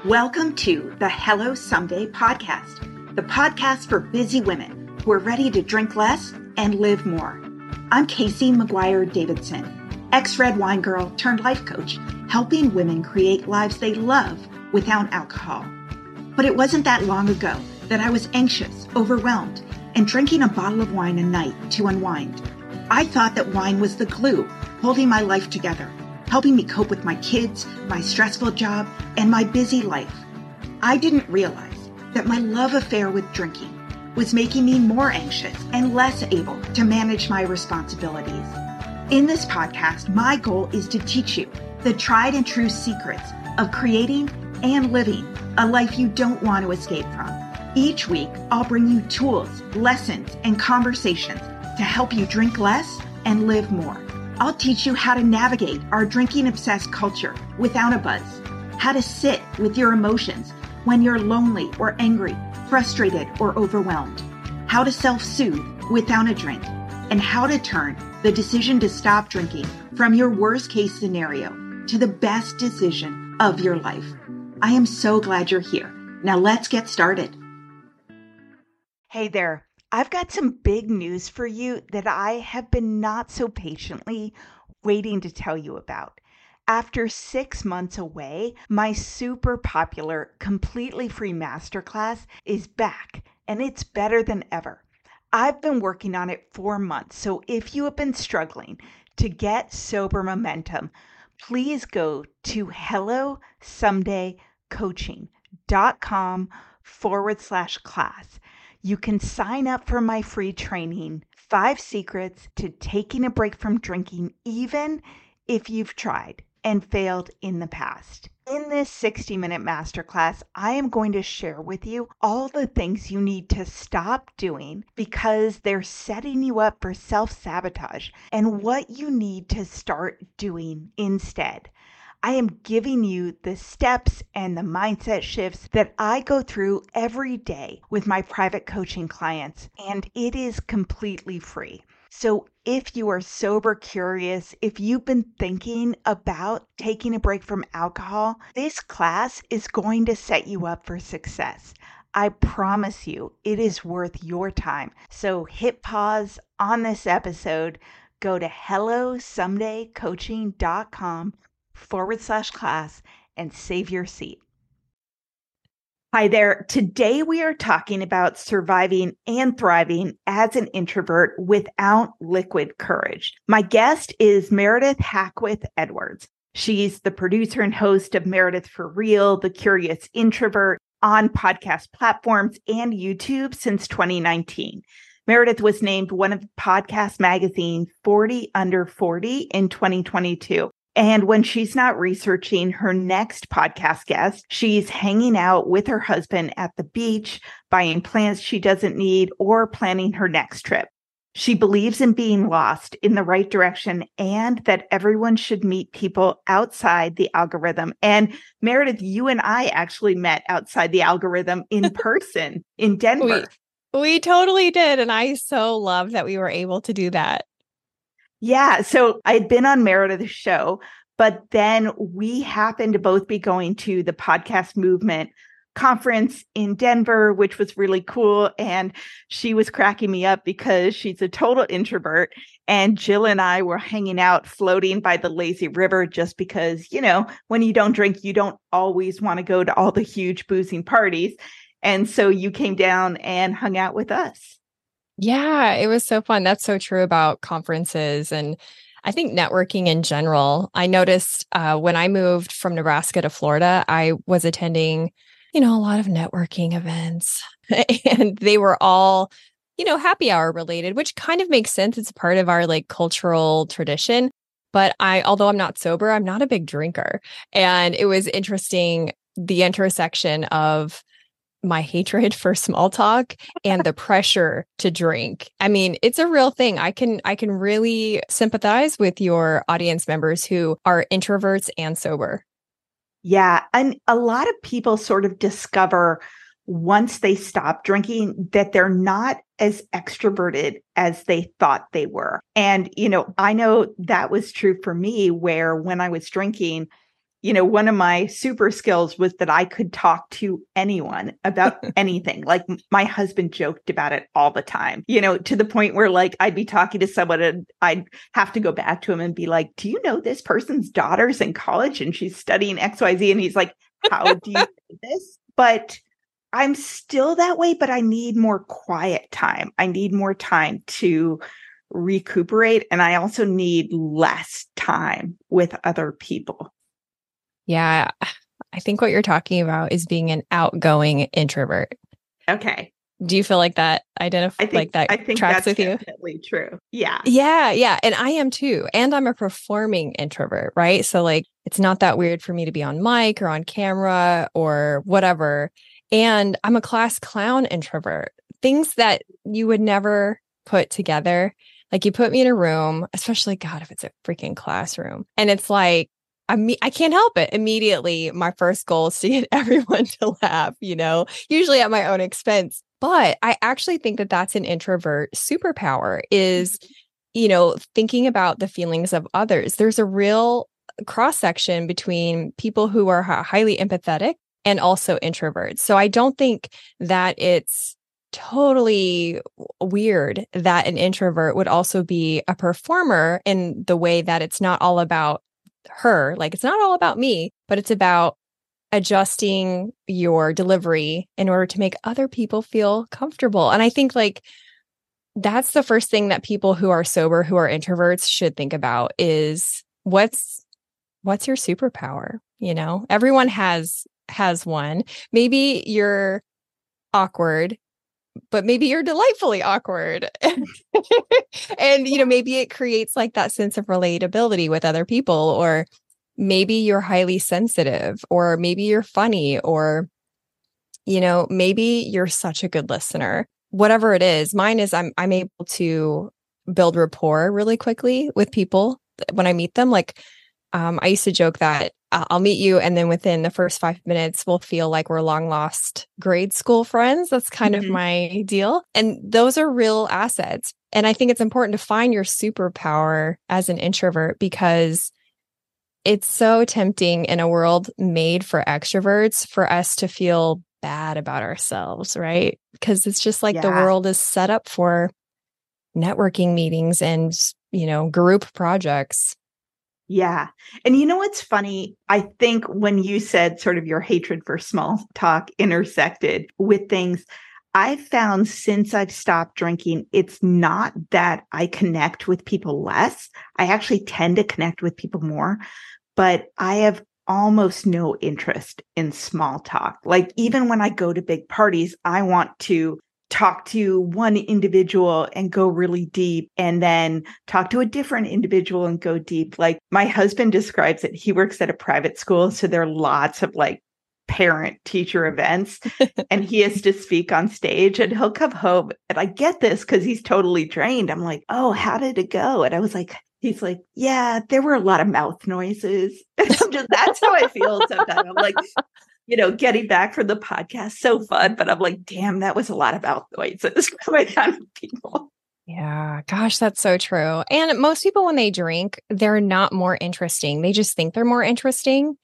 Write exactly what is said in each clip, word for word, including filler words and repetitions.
Welcome to the Hello Someday podcast, the podcast for busy women who are ready to drink less and live more. I'm Casey McGuire Davidson, ex-red wine girl turned life coach, helping women create lives they love without alcohol. But it wasn't that long ago that I was anxious, overwhelmed, and drinking a bottle of wine a night to unwind. I thought that wine was the glue holding my life together, helping me cope with my kids, my stressful job, and my busy life. I didn't realize that my love affair with drinking was making me more anxious and less able to manage my responsibilities. In this podcast, my goal is to teach you the tried and true secrets of creating and living a life you don't want to escape from. Each week, I'll bring you tools, lessons, and conversations to help you drink less and live more. I'll teach you how to navigate our drinking-obsessed culture without a buzz, how to sit with your emotions when you're lonely or angry, frustrated or overwhelmed, how to self-soothe without a drink, and how to turn the decision to stop drinking from your worst-case scenario to the best decision of your life. I am so glad you're here. Now let's get started. Hey there. I've got some big news for you that I have been not so patiently waiting to tell you about. After six months away, my super popular, completely free masterclass is back, and it's better than ever. I've been working on it for months, so if you have been struggling to get sober momentum, please go to hellosomedaycoaching.com forward slash class. You can sign up for my free training, Five Secrets to Taking a Break from Drinking, even if you've tried and failed in the past. In this sixty-minute masterclass, I am going to share with you all the things you need to stop doing because they're setting you up for self-sabotage and what you need to start doing instead. I am giving you the steps and the mindset shifts that I go through every day with my private coaching clients, and it is completely free. So if you are sober curious, if you've been thinking about taking a break from alcohol, this class is going to set you up for success. I promise you, it is worth your time. So hit pause on this episode, go to hellosomedaycoaching.com forward slash class and save your seat. Hi there. Today we are talking about surviving and thriving as an introvert without liquid courage. My guest is Meredith Hackworth Edwards. She's the producer and host of Meredith for Real, The Curious Introvert on podcast platforms and YouTube since twenty nineteen. Meredith was named one of Podcast Magazine's forty under forty in twenty twenty-two. And when she's not researching her next podcast guest, she's hanging out with her husband at the beach, buying plants she doesn't need, or planning her next trip. She believes in being lost in the right direction and that everyone should meet people outside the algorithm. And Meredith, you and I actually met outside the algorithm in person in Denver. We, we totally did. And I so love that we were able to do that. Yeah. So I had been on Meredith's show, but then we happened to both be going to the Podcast Movement conference in Denver, which was really cool. And she was cracking me up because she's a total introvert. And Jill and I were hanging out, floating by the lazy river, just because, you know, when you don't drink, you don't always want to go to all the huge boozing parties. And so you came down and hung out with us. Yeah, it was so fun. That's so true about conferences and I think networking in general. I noticed uh, when I moved from Nebraska to Florida, I was attending, you know, a lot of networking events and they were all, you know, happy hour related, which kind of makes sense. It's part of our like cultural tradition. But I, although I'm not sober, I'm not a big drinker. And it was interesting, the intersection of my hatred for small talk and the pressure to drink. I mean, it's a real thing. I can I can really sympathize with your audience members who are introverts and sober. Yeah. And a lot of people sort of discover once they stop drinking that they're not as extroverted as they thought they were. And, you know, I know that was true for me, where when I was drinking, you know, one of my super skills was that I could talk to anyone about anything. Like my husband joked about it all the time, you know, to the point where like I'd be talking to someone and I'd have to go back to him and be like, do you know this person's daughter's in college and she's studying X Y Z? And he's like, how do you know this? But I'm still that way, but I need more quiet time. I need more time to recuperate. And I also need less time with other people. Yeah. I think what you're talking about is being an outgoing introvert. Okay. Do you feel like that identify like that I think tracks that's with you? Definitely true. Yeah. Yeah. Yeah. And I am too. And I'm a performing introvert, right? So like, it's not that weird for me to be on mic or on camera or whatever. And I'm a class clown introvert. Things that you would never put together. Like you put me in a room, especially God, if it's a freaking classroom. And it's like, I mean, I can't help it. Immediately, my first goal is to get everyone to laugh, you know, usually at my own expense. But I actually think that that's an introvert superpower is, you know, thinking about the feelings of others. There's a real cross section between people who are highly empathetic and also introverts. So I don't think that it's totally weird that an introvert would also be a performer in the way that it's not all about her. Like it's not all about me, but it's about adjusting your delivery in order to make other people feel comfortable. And I think like that's the first thing that people who are sober, who are introverts should think about is what's what's your superpower? You know, everyone has has one. Maybe you're awkward, but maybe you're delightfully awkward. And, you know, maybe it creates like that sense of relatability with other people, or maybe you're highly sensitive, or maybe you're funny, or, you know, maybe you're such a good listener. Whatever it is, mine is I'm I'm able to build rapport really quickly with people when I meet them. Like um, I used to joke that I'll meet you, and then within the first five minutes, we'll feel like we're long lost grade school friends. That's kind mm-hmm. of my deal. And those are real assets. And I think it's important to find your superpower as an introvert, because it's so tempting in a world made for extroverts for us to feel bad about ourselves, right? Because it's just like yeah. the world is set up for networking meetings and, you know, group projects. Yeah. And you know what's funny? I think when you said sort of your hatred for small talk intersected with things, I've found since I've stopped drinking, it's not that I connect with people less. I actually tend to connect with people more, but I have almost no interest in small talk. Like even when I go to big parties, I want to talk to one individual and go really deep, and then talk to a different individual and go deep. Like my husband describes it. He works at a private school, so there are lots of like parent teacher events, and he has to speak on stage, and he'll come home, and I get this because he's totally drained. I'm like, oh, how did it go? And I was like, he's like, yeah, there were a lot of mouth noises. Just, that's how I feel sometimes. I'm like, you know, getting back from the podcast, so fun. But I'm like, damn, that was a lot of mouth noises coming out of people. Yeah, gosh, that's so true. And most people, when they drink, they're not more interesting. They just think they're more interesting.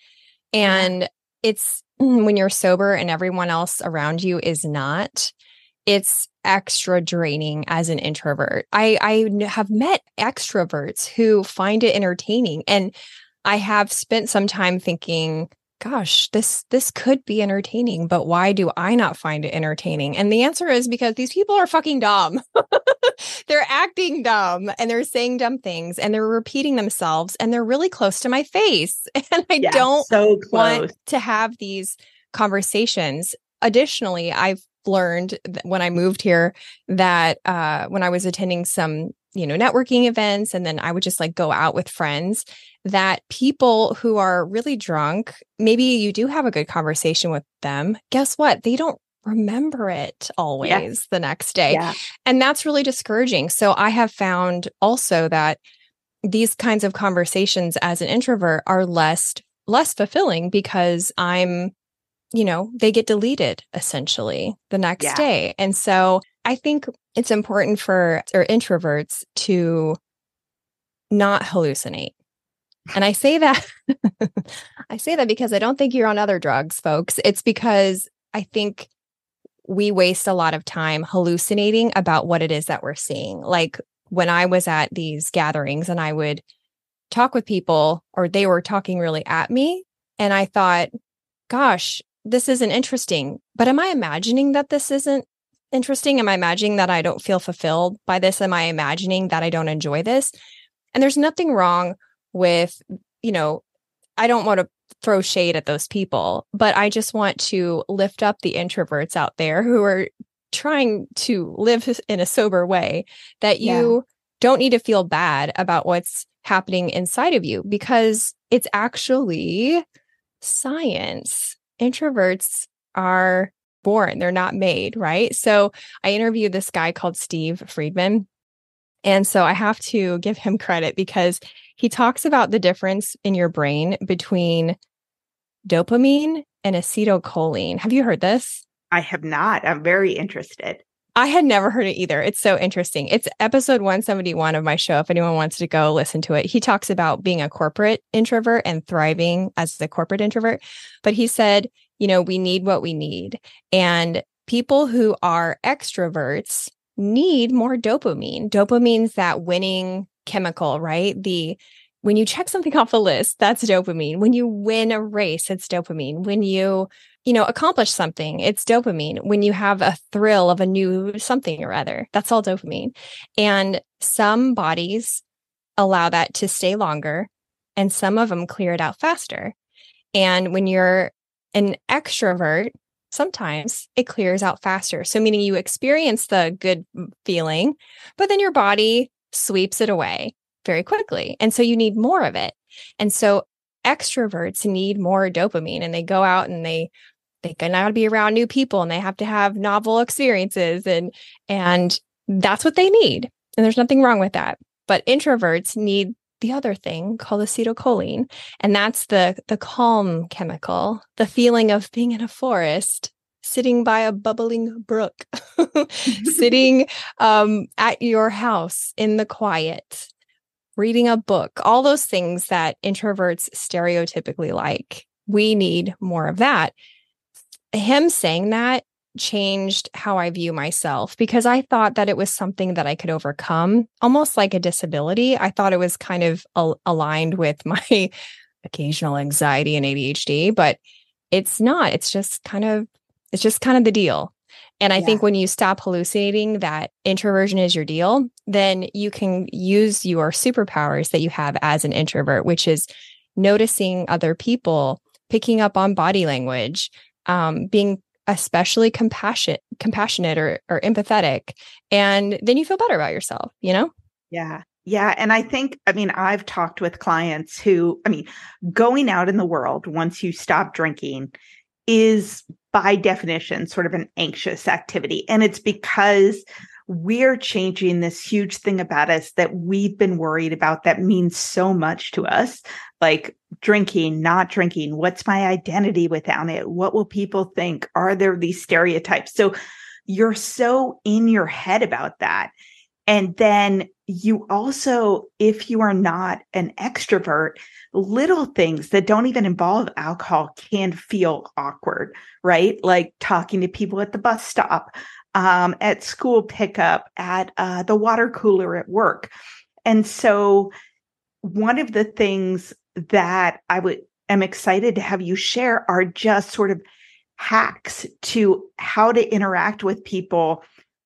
And yeah. it's when you're sober and everyone else around you is not, it's extra draining as an introvert. I, I have met extroverts who find it entertaining. And I have spent some time thinking, gosh, this this could be entertaining, but why do I not find it entertaining? And the answer is because these people are fucking dumb. They're acting dumb, and they're saying dumb things, and they're repeating themselves, and they're really close to my face. And I yeah, don't so want to have these conversations. Additionally, I've learned when I moved here that uh, when I was attending some, you know, networking events, and then I would just like go out with friends, that people who are really drunk, maybe you do have a good conversation with them. Guess what? They don't remember it always yeah. the next day. Yeah. And that's really discouraging. So I have found also that these kinds of conversations as an introvert are less, less fulfilling, because I'm, you know, they get deleted essentially the next yeah. day. And so I think it's important for or introverts to not hallucinate. And I say that, I say that because I don't think you're on other drugs, folks. It's because I think we waste a lot of time hallucinating about what it is that we're seeing. Like when I was at these gatherings and I would talk with people or they were talking really at me, and I thought, gosh, this isn't interesting. But am I imagining that this isn't interesting? Am I imagining that I don't feel fulfilled by this? Am I imagining that I don't enjoy this? And there's nothing wrong with, you know, I don't want to throw shade at those people, but I just want to lift up the introverts out there who are trying to live in a sober way, that you yeah. don't need to feel bad about what's happening inside of you, because it's actually science. Introverts are born, they're not made, right? So I interviewed this guy called Steve Friedman. And so I have to give him credit because he talks about the difference in your brain between dopamine and acetylcholine. Have you heard this? I have not. I'm very interested. I had never heard it either. It's so interesting. It's episode one seventy-one of my show. If anyone wants to go listen to it, he talks about being a corporate introvert and thriving as a corporate introvert. But he said, you know, we need what we need. And people who are extroverts need more dopamine. Dopamine's that winning chemical, right? The when you check something off a list, that's dopamine. When you win a race, it's dopamine. When you, you know, accomplish something, it's dopamine. When you have a thrill of a new something or other, that's all dopamine. And some bodies allow that to stay longer, and some of them clear it out faster. And when you're an extrovert, sometimes it clears out faster. So meaning you experience the good feeling, but then your body sweeps it away very quickly. And so you need more of it. And so extroverts need more dopamine, and they go out and they they can now be around new people, and they have to have novel experiences, and and that's what they need. And there's nothing wrong with that. But introverts need the other thing called acetylcholine. And that's the the calm chemical, the feeling of being in a forest, sitting by a bubbling brook, sitting um, at your house in the quiet, reading a book, all those things that introverts stereotypically like. We need more of that. Him saying that changed how I view myself, because I thought that it was something that I could overcome, almost like a disability. I thought it was kind of al- aligned with my occasional anxiety and A D H D, but it's not. It's just kind of, it's just kind of the deal. And I yeah. think when you stop hallucinating that introversion is your deal, then you can use your superpowers that you have as an introvert, which is noticing other people, picking up on body language, um, being especially compassionate, compassionate or, or empathetic. And then you feel better about yourself, you know? Yeah. Yeah. And I think, I mean, I've talked with clients who, I mean, going out in the world once you stop drinking is by definition sort of an anxious activity. And it's because we're changing this huge thing about us that we've been worried about that means so much to us, like drinking, not drinking. What's my identity without it? What will people think? Are there these stereotypes? So you're so in your head about that. And then you also, if you are not an extrovert, little things that don't even involve alcohol can feel awkward, right? Like talking to people at the bus stop, um, at school pickup, at uh, the water cooler at work. And so one of the things that I would am excited to have you share are just sort of hacks to how to interact with people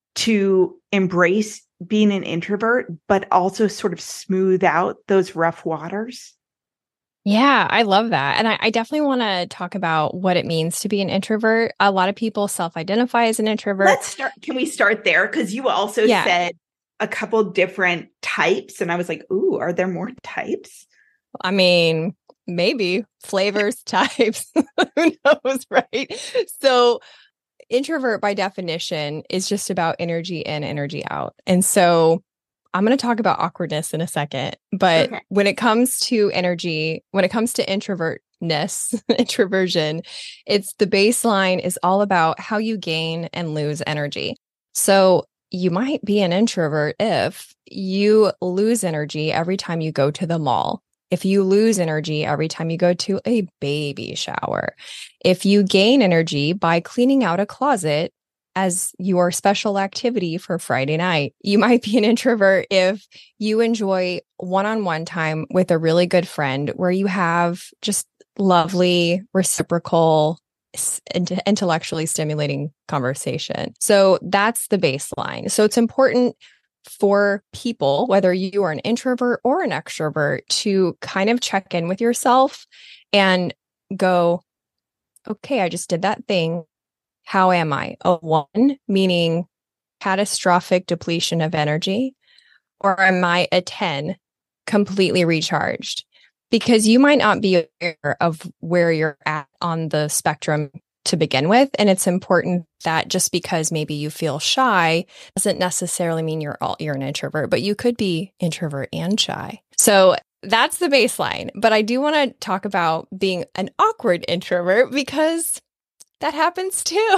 to embrace being an introvert, but also sort of smooth out those rough waters. Yeah, I love that. And I, I definitely want to talk about what it means to be an introvert. A lot of people self-identify as an introvert. Let's start. Can we start there? Because you also yeah. said a couple different types. And I was like, ooh, are there more types? I mean, maybe flavors, types, who knows, right? So introvert by definition is just about energy in, energy out. And so I'm going to talk about awkwardness in a second, but okay. when it comes to energy, when it comes to introvertness, introversion, it's the baseline is all about how you gain and lose energy. So you might be an introvert if you lose energy every time you go to the mall. if you lose energy every time you go to a baby shower, if you gain energy by cleaning out a closet as your special activity for Friday night, you might be an introvert if you enjoy one-on-one time with a really good friend where you have just lovely, reciprocal, intellectually stimulating conversation. So that's the baseline. So it's important for people, whether you are an introvert or an extrovert, to kind of check in with yourself and go, okay, I just did that thing. How am I? A one, meaning catastrophic depletion of energy, or am I a ten, completely recharged? Because you might not be aware of where you're at on the spectrum to begin with. And it's important that just because maybe you feel shy doesn't necessarily mean you're all you're an introvert, but you could be introvert and shy. So that's the baseline. But I do want to talk about being an awkward introvert because that happens too.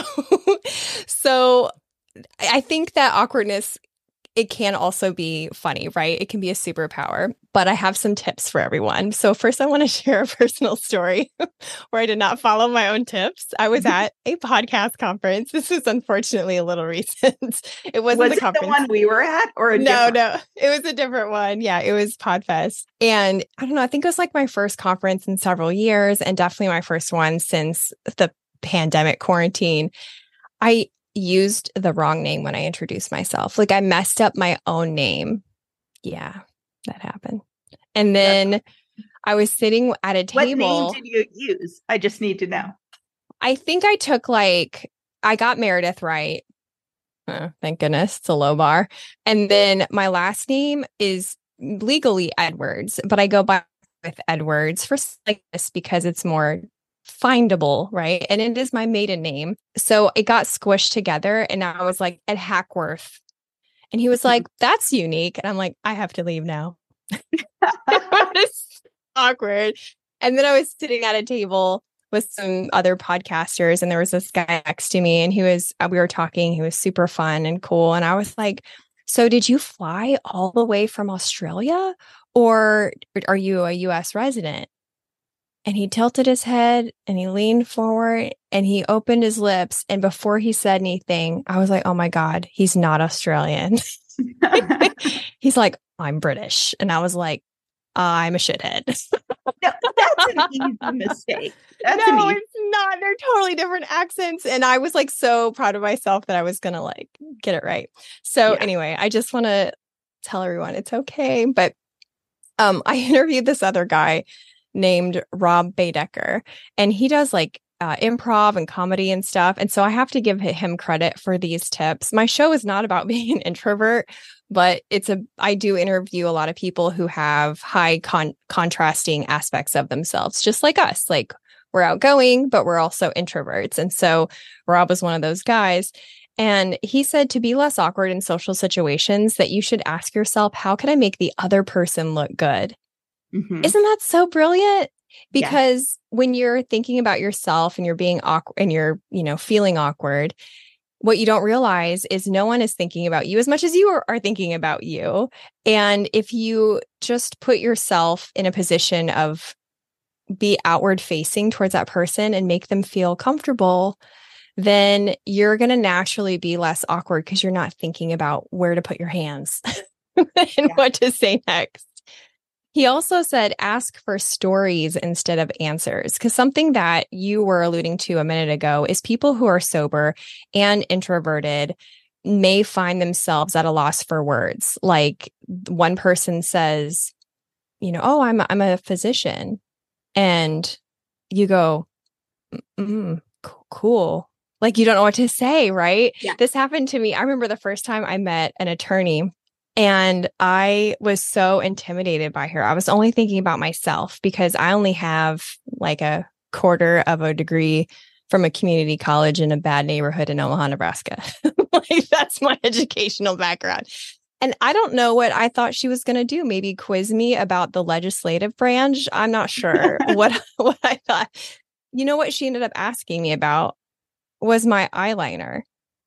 So I think that awkwardness, it can also be funny, right? It can be a superpower, but I have some tips for everyone. So first I want to share a personal story where I did not follow my own tips. I was at a podcast conference. This is unfortunately a little recent. It wasn't was the it conference. the one we were at or a No, different? no, it was a different one. Yeah, it was Podfest. And I don't know, I think it was like my first conference in several years and definitely my first one since the pandemic quarantine. I used the wrong name when I introduced myself. Like I messed up my own name. Yeah, that happened. And then I was sitting at a table. What name did you use? I just need to know. I think I took like, I got Meredith right. Oh, thank goodness. It's a low bar. And then my last name is legally Edwards, but I go by with Edwards for like this because it's more findable, right? And it is my maiden name. So it got squished together and I was like, Ed Hackworth. And he was like, that's unique. And I'm like, I have to leave now. It was awkward. And then I was sitting at a table with some other podcasters and there was this guy next to me and he was, we were talking, he was super fun and cool. And I was like, so did you fly all the way from Australia or are you a U S resident? And he tilted his head and he leaned forward and he opened his lips. And before he said anything, I was like, oh my God, he's not Australian. He's like, I'm British. And I was like, I'm a shithead. No, that's an easy mistake. That's no, an easy- it's not. They're totally different accents. And I was like so proud of myself that I was going to like get it right. So yeah. Anyway, I just want to tell everyone it's okay. But um, I interviewed this other guy named Rob Baedeker, and he does like uh, improv and comedy and stuff. And so I have to give him credit for these tips. My show is not about being an introvert, but it's a, I do interview a lot of people who have high con- contrasting aspects of themselves, just like us. Like we're outgoing, but we're also introverts. And so Rob was one of those guys. And he said to be less awkward in social situations that you should ask yourself, how can I make the other person look good? Mm-hmm. Isn't that so brilliant? Because yeah. when you're thinking about yourself and you're being awkward and you're, you know, feeling awkward, what you don't realize is no one is thinking about you as much as you are, are thinking about you. And if you just put yourself in a position of be outward facing towards that person and make them feel comfortable, then you're going to naturally be less awkward because you're not thinking about where to put your hands and yeah. what to say next. He also said, ask for stories instead of answers, because something that you were alluding to a minute ago is people who are sober and introverted may find themselves at a loss for words. Like one person says, you know, oh, I'm, I'm a physician. And you go, mm, cool. Like you don't know what to say, right? Yeah. This happened to me. I remember the first time I met an attorney. And I was so intimidated by her. I was only thinking about myself because I only have like a quarter of a degree from a community college in a bad neighborhood in Omaha, Nebraska. Like that's my educational background. And I don't know what I thought she was going to do. Maybe quiz me about the legislative branch. I'm not sure what, what I thought. You know what she ended up asking me about was my eyeliner.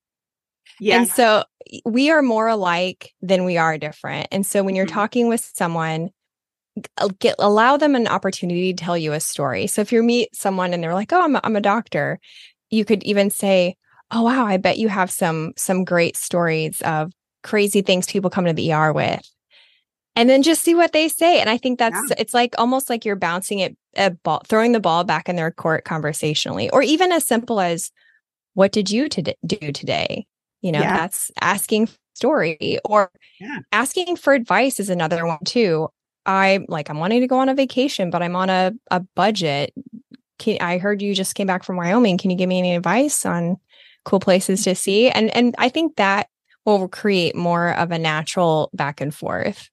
Yeah. And so we are more alike than we are different. And so when you're mm-hmm. talking with someone, get allow them an opportunity to tell you a story. So if you meet someone and they're like, "Oh, I'm a, I'm a doctor," you could even say, "Oh, wow, I bet you have some some great stories of crazy things people come to the E R with." And then just see what they say. And I think that's, yeah. It's like almost like you're bouncing it, a ball, throwing the ball back in their court conversationally, or even as simple as, "What did you to do today?" You know, yeah. That's asking story, or yeah. asking for advice is another one too. I like, I'm wanting to go on a vacation, but I'm on a, a budget. Can, I heard you just came back from Wyoming. Can you give me any advice on cool places to see? And, and I think that will create more of a natural back and forth.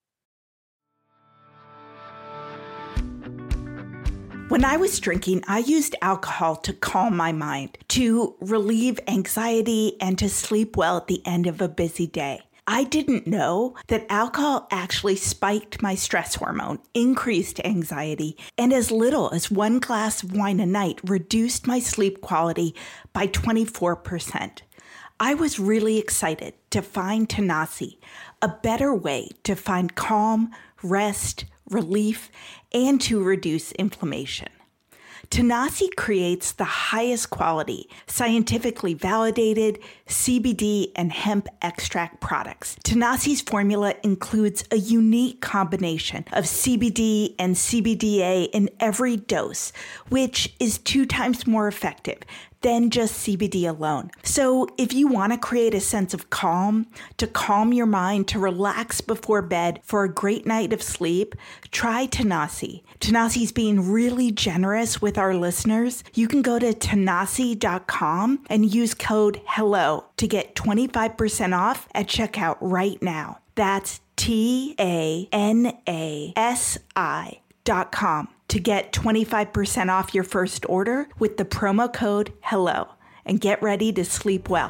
When I was drinking, I used alcohol to calm my mind, to relieve anxiety, and to sleep well at the end of a busy day. I didn't know that alcohol actually spiked my stress hormone, increased anxiety, and as little as one glass of wine a night reduced my sleep quality by twenty-four percent. I was really excited to find Tanasi, a better way to find calm, rest, relief, and to reduce inflammation. Tanasi creates the highest quality, scientifically validated C B D and hemp extract products. Tanasi's formula includes a unique combination of C B D and C B D A in every dose, which is two times more effective than just C B D alone. So if you want to create a sense of calm, to calm your mind, to relax before bed for a great night of sleep, try Tanasi. Tanasi's being really generous with our listeners. You can go to tanasi dot com and use code HELLO to get twenty-five percent off at checkout right now. That's T A N A S I dot com to get twenty-five percent off your first order with the promo code HELLO, and get ready to sleep well.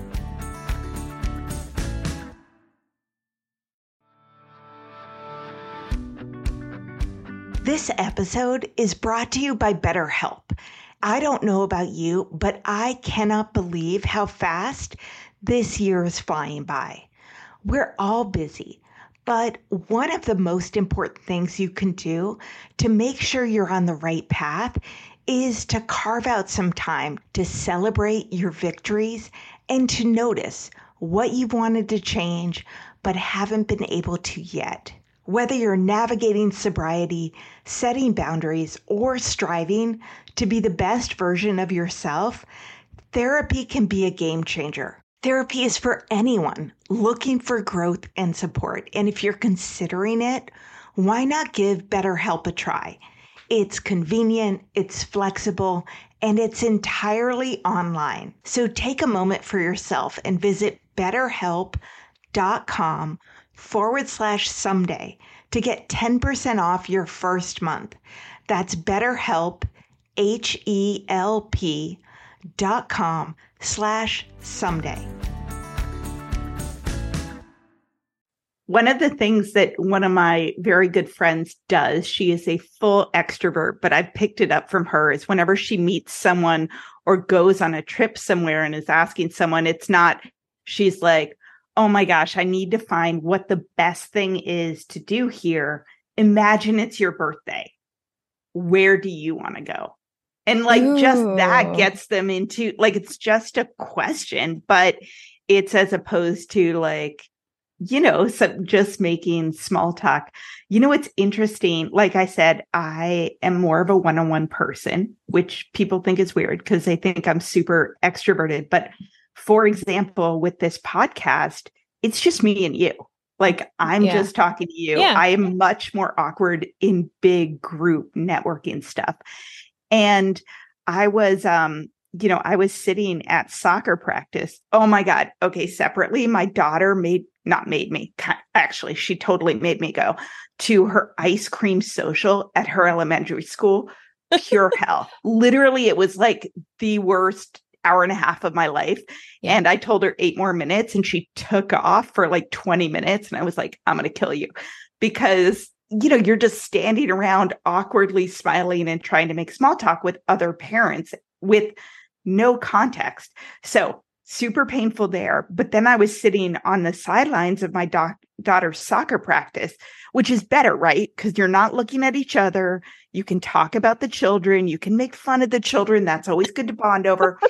This episode is brought to you by BetterHelp. I don't know about you, but I cannot believe how fast this year is flying by. We're all busy, but one of the most important things you can do to make sure you're on the right path is to carve out some time to celebrate your victories and to notice what you've wanted to change but haven't been able to yet. Whether you're navigating sobriety, setting boundaries, or striving to be the best version of yourself, therapy can be a game changer. Therapy is for anyone looking for growth and support. And if you're considering it, why not give BetterHelp a try? It's convenient, it's flexible, and it's entirely online. So take a moment for yourself and visit betterhelp.com forward slash someday to get ten percent off your first month. That's BetterHelp, H-E-L-P dot com slash someday. One of the things that one of my very good friends does, she is a full extrovert, but I've picked it up from her, is whenever she meets someone or goes on a trip somewhere and is asking someone, it's not, she's like, "Oh my gosh, I need to find what the best thing is to do here. Imagine it's your birthday. Where do you want to go?" And like, Ooh. Just that gets them into, like, it's just a question, but it's as opposed to like, you know, so just making small talk. You know, it's interesting. Like I said, I am more of a one-on-one person, which people think is weird because they think I'm super extroverted. But for example, with this podcast, it's just me and you. Like, I'm yeah. just talking to you. Yeah. I am much more awkward in big group networking stuff. And I was, um, you know, I was sitting at soccer practice. Oh my God. Okay. Separately, my daughter made, not made me, actually, she totally made me go to her ice cream social at her elementary school. Pure hell. Literally, it was like the worst hour and a half of my life. Yeah. And I told her eight more minutes and she took off for like twenty minutes. And I was like, "I'm going to kill you," because, you know, you're just standing around awkwardly smiling and trying to make small talk with other parents with no context. So super painful there. But then I was sitting on the sidelines of my doc- daughter's soccer practice, which is better, right? Because you're not looking at each other. You can talk about the children. You can make fun of the children. That's always good to bond over.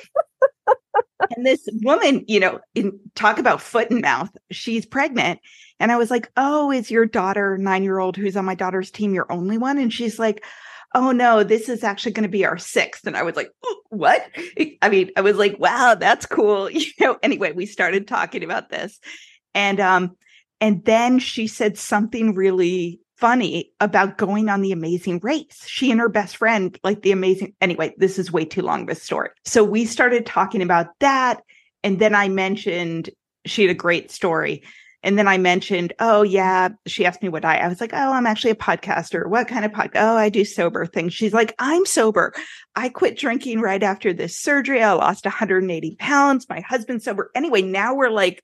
And this woman, you know, in, talk about foot and mouth, she's pregnant. And I was like, oh, is your daughter, nine-year-old who's on my daughter's team, your only one? And she's like, oh, no, this is actually going to be our sixth. And I was like, what? I mean, I was like, wow, that's cool. You know, anyway, we started talking about this. And, um, and then she said something really funny about going on The Amazing Race. She and her best friend, like the amazing, anyway, this is way too long of a story. So we started talking about that. And then I mentioned, she had a great story. And then I mentioned, oh yeah, she asked me what I, I was like, oh, I'm actually a podcaster. What kind of podcast? Oh, I do sober things. She's like, I'm sober. I quit drinking right after this surgery. I lost one hundred eighty pounds. My husband's sober. Anyway, now we're like,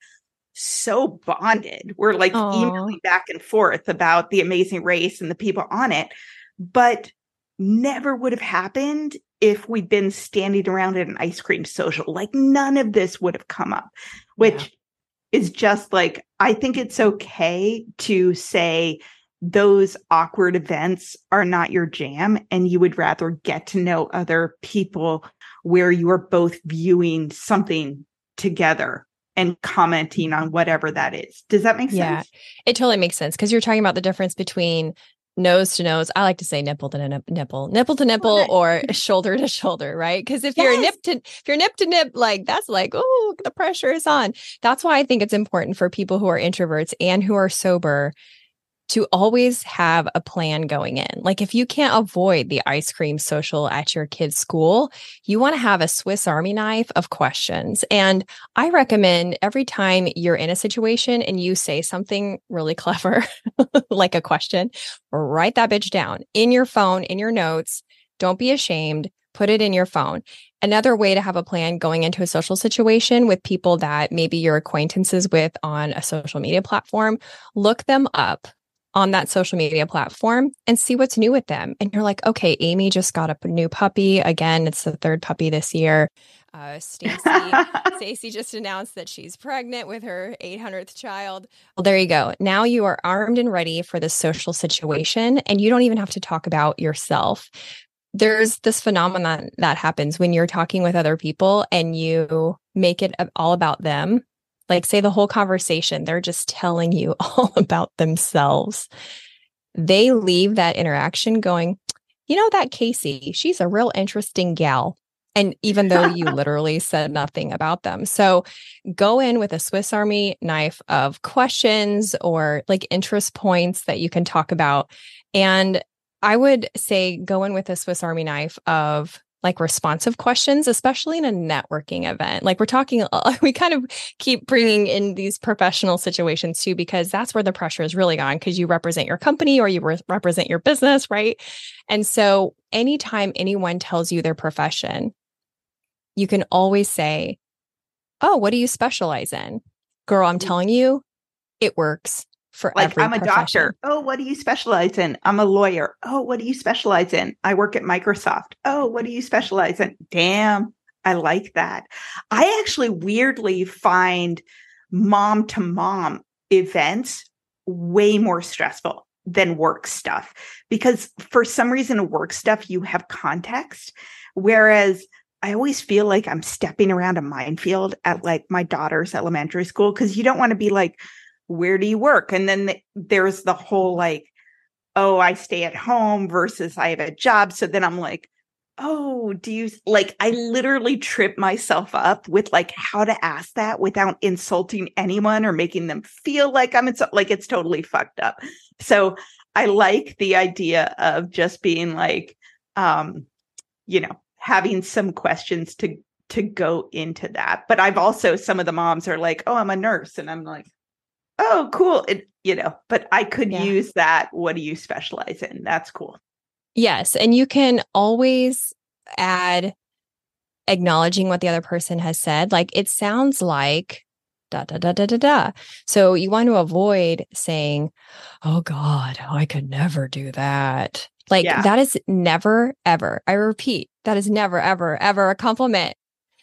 so bonded. We're like Aww. emailing back and forth about The Amazing Race and the people on it, but never would have happened if we'd been standing around at an ice cream social. Like none of this would have come up, which yeah. is just like, I think it's okay to say those awkward events are not your jam and you would rather get to know other people where you are both viewing something together and commenting on whatever that is. Does that make sense? Yeah, it totally makes sense. Because you're talking about the difference between nose to nose. I like to say nipple to nip, nipple, nipple to nipple, okay. or shoulder to shoulder, right? Because if yes. you're nip to, if you're nip to nip, like that's like, oh, the pressure is on. That's why I think it's important for people who are introverts and who are sober to always have a plan going in. Like if you can't avoid the ice cream social at your kid's school, you want to have a Swiss Army knife of questions. And I recommend every time you're in a situation and you say something really clever, like a question, write that bitch down in your phone, in your notes. Don't be ashamed. Put it in your phone. Another way to have a plan going into a social situation with people that maybe you're acquaintances with on a social media platform, look them up on that social media platform and see what's new with them. And you're like, okay, Amy just got a new puppy. Again, it's the third puppy this year. Uh, Stacy, Stacy just announced that she's pregnant with her eight hundredth child. Well, there you go. Now you are armed and ready for this social situation, and you don't even have to talk about yourself. There's this phenomenon that happens when you're talking with other people and you make it all about them. Like say the whole conversation, they're just telling you all about themselves. They leave that interaction going, you know, that Casey, she's a real interesting gal. And even though you literally said nothing about them. So go in with a Swiss Army knife of questions or like interest points that you can talk about. And I would say go in with a Swiss Army knife of like responsive questions, especially in a networking event. Like we're talking, we kind of keep bringing in these professional situations too, because that's where the pressure is really on because you represent your company or you re- represent your business, right? And so anytime anyone tells you their profession, you can always say, oh, what do you specialize in? Girl, I'm telling you, it works. For like every I'm a profession. doctor. Oh, what do you specialize in? I'm a lawyer. Oh, what do you specialize in? I work at Microsoft. Oh, what do you specialize in? Damn, I like that. I actually weirdly find mom to mom events way more stressful than work stuff because for some reason, work stuff, you have context. Whereas I always feel like I'm stepping around a minefield at like my daughter's elementary school because you don't want to be like, where do you work? And then the, there's the whole like, oh, I stay at home versus I have a job. So then I'm like, oh, do you like, I literally trip myself up with like how to ask that without insulting anyone or making them feel like I'm insul- like it's totally fucked up. So I like the idea of just being like, um, you know, having some questions to, to go into that. But I've also, some of the moms are like, oh, I'm a nurse. And I'm like, oh, cool. It, you know, but I could yeah. use that. What do you specialize in? That's cool. Yes. And you can always add acknowledging what the other person has said. Like it sounds like da, da, da, da, da, da. So you want to avoid saying, oh God, I could never do that. Like yeah. that is never, ever, I repeat, that is never, ever, ever a compliment.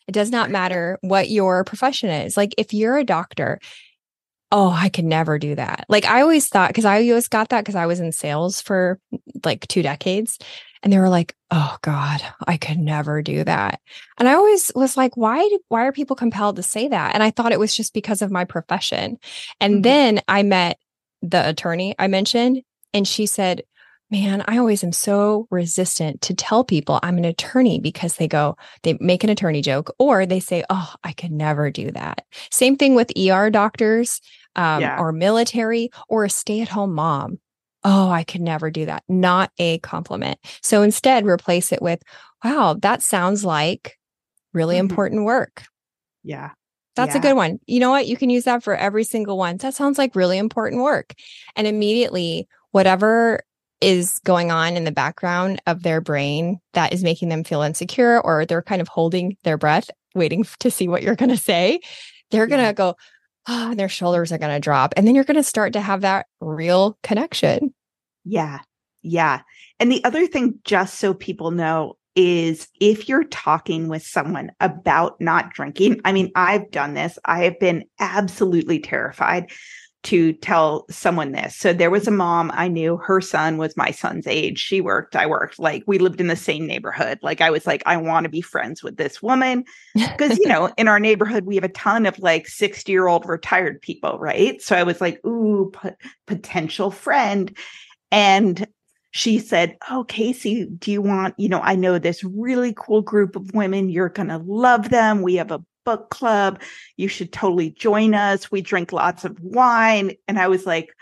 It does not matter what your profession is. Like if you're a doctor, oh, I could never do that. Like I always thought, because I always got that because I was in sales for like two decades. And they were like, oh God, I could never do that. And I always was like, why, do, why are people compelled to say that? And I thought it was just because of my profession. And mm-hmm. then I met the attorney I mentioned, and she said, man, I always am so resistant to tell people I'm an attorney because they go, they make an attorney joke, or they say, oh, I could never do that. Same thing with E R doctors um, yeah. or military or a stay-at-home mom. Oh, I could never do that. Not a compliment. So instead, replace it with, wow, that sounds like really mm-hmm. important work. Yeah. That's yeah. a good one. You know what? You can use that for every single one. That sounds like really important work. And immediately, whatever is going on in the background of their brain that is making them feel insecure, or they're kind of holding their breath, waiting to see what you're going to say, they're yeah. going to go, oh, and their shoulders are going to drop. And then you're going to start to have that real connection. Yeah. Yeah. And the other thing, just so people know, is if you're talking with someone about not drinking, I mean, I've done this. I have been absolutely terrified to tell someone this. So there was a mom I knew, her son was my son's age. She worked, I worked, like we lived in the same neighborhood. Like I was like, I want to be friends with this woman. Because, you know, in our neighborhood, we have a ton of like sixty year old retired people, right? So I was like, ooh, p- potential friend. And she said, oh, Casey, do you want, you know, I know this really cool group of women. You're going to love them. We have a book club. You should totally join us. We drink lots of wine. And I was like,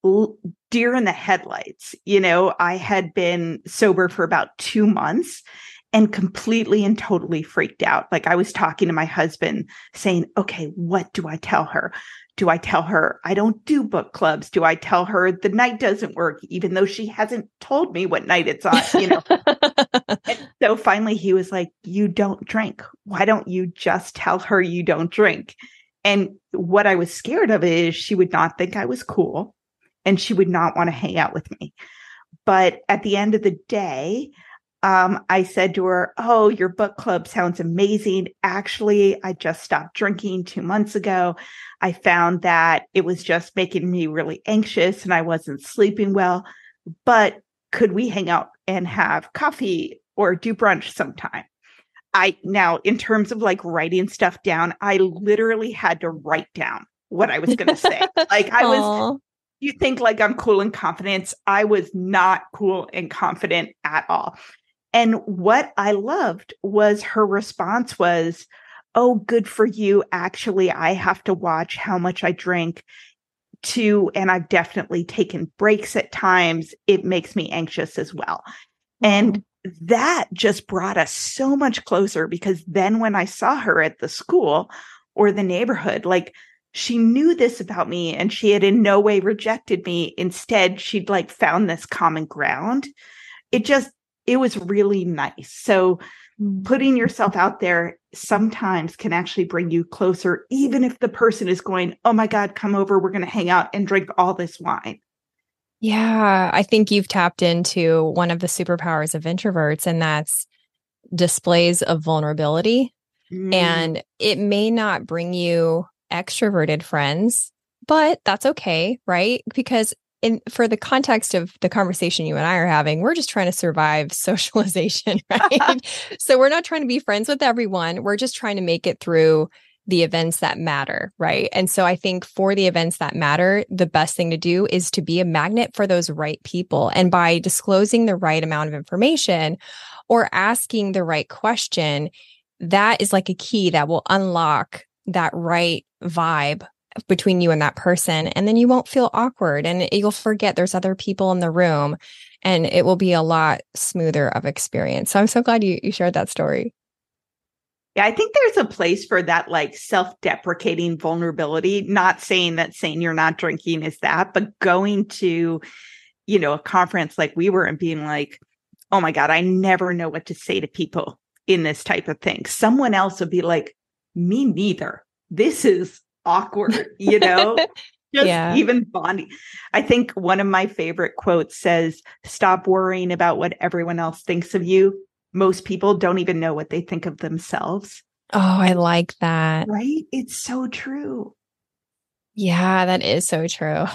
deer in the headlights. You know, I had been sober for about two months and completely and totally freaked out. Like I was talking to my husband saying, okay, what do I tell her? Do I tell her I don't do book clubs? Do I tell her the night doesn't work, even though she hasn't told me what night it's on, you know? And so finally he was like, you don't drink. Why don't you just tell her you don't drink? And what I was scared of is she would not think I was cool and she would not want to hang out with me. But at the end of the day, Um, I said to her, oh, your book club sounds amazing. Actually, I just stopped drinking two months ago. I found that it was just making me really anxious and I wasn't sleeping well. But could we hang out and have coffee or do brunch sometime? I now, in terms of like writing stuff down, I literally had to write down what I was going to say. Like I was, you think like I'm cool and confident. I was not cool and confident at all. And what I loved was her response was, oh, good for you. Actually, I have to watch how much I drink too. And I've definitely taken breaks at times. It makes me anxious as well. Mm-hmm. And that just brought us so much closer because then when I saw her at the school or the neighborhood, like she knew this about me and she had in no way rejected me. Instead, she'd like found this common ground. It just, it was really nice. So putting yourself out there sometimes can actually bring you closer, even if the person is going, oh my God, come over, we're going to hang out and drink all this wine. Yeah, I think you've tapped into one of the superpowers of introverts, and that's displays of vulnerability. Mm. And it may not bring you extroverted friends, but that's okay, right? Because in for the context of the conversation you and I are having, we're just trying to survive socialization, right? So we're not trying to be friends with everyone. We're just trying to make it through the events that matter, right? And so I think for the events that matter, the best thing to do is to be a magnet for those right people. And by disclosing the right amount of information or asking the right question, that is like a key that will unlock that right vibe between you and that person. And then you won't feel awkward and you'll forget there's other people in the room and it will be a lot smoother of experience. So I'm so glad you, you shared that story. Yeah, I think there's a place for that like self-deprecating vulnerability, not saying that saying you're not drinking is that, but going to, you know, a conference like we were and being like, oh my God, I never know what to say to people in this type of thing. Someone else would be like, me neither. This is awkward, you know, just yeah. even bonding. I think one of my favorite quotes says, stop worrying about what everyone else thinks of you. Most people don't even know what they think of themselves. Oh, I like that. Right? It's so true. Yeah, that is so true.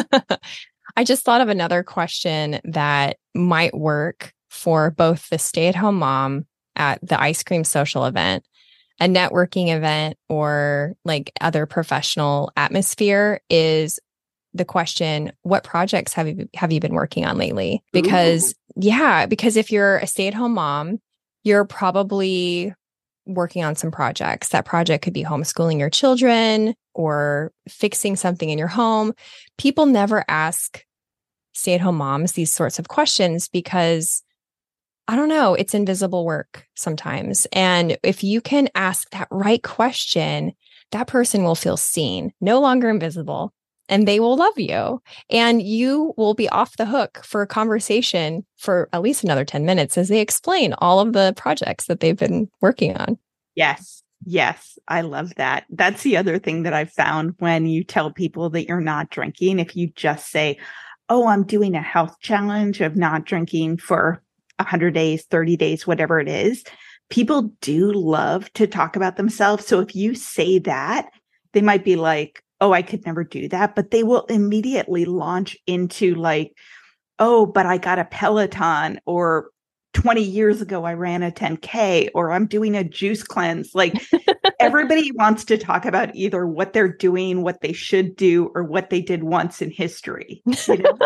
I just thought of another question that might work for both the stay-at-home mom at the ice cream social event, a networking event, or like other professional atmosphere is the question, what projects have you have you been working on lately? Because Ooh. yeah, because if you're a stay-at-home mom, you're probably working on some projects. That project could be homeschooling your children or fixing something in your home. People never ask stay-at-home moms these sorts of questions because I don't know, it's invisible work sometimes. And if you can ask that right question, that person will feel seen, no longer invisible, and they will love you. And you will be off the hook for a conversation for at least another ten minutes as they explain all of the projects that they've been working on. Yes. Yes. I love that. That's the other thing that I've found when you tell people that you're not drinking. If you just say, oh, I'm doing a health challenge of not drinking for one hundred days, thirty days, whatever it is, people do love to talk about themselves. So if you say that, they might be like, oh, I could never do that. But they will immediately launch into like, oh, but I got a Peloton, or twenty years ago, I ran a ten K, or I'm doing a juice cleanse. Like everybody wants to talk about either what they're doing, what they should do, or what they did once in history. You know?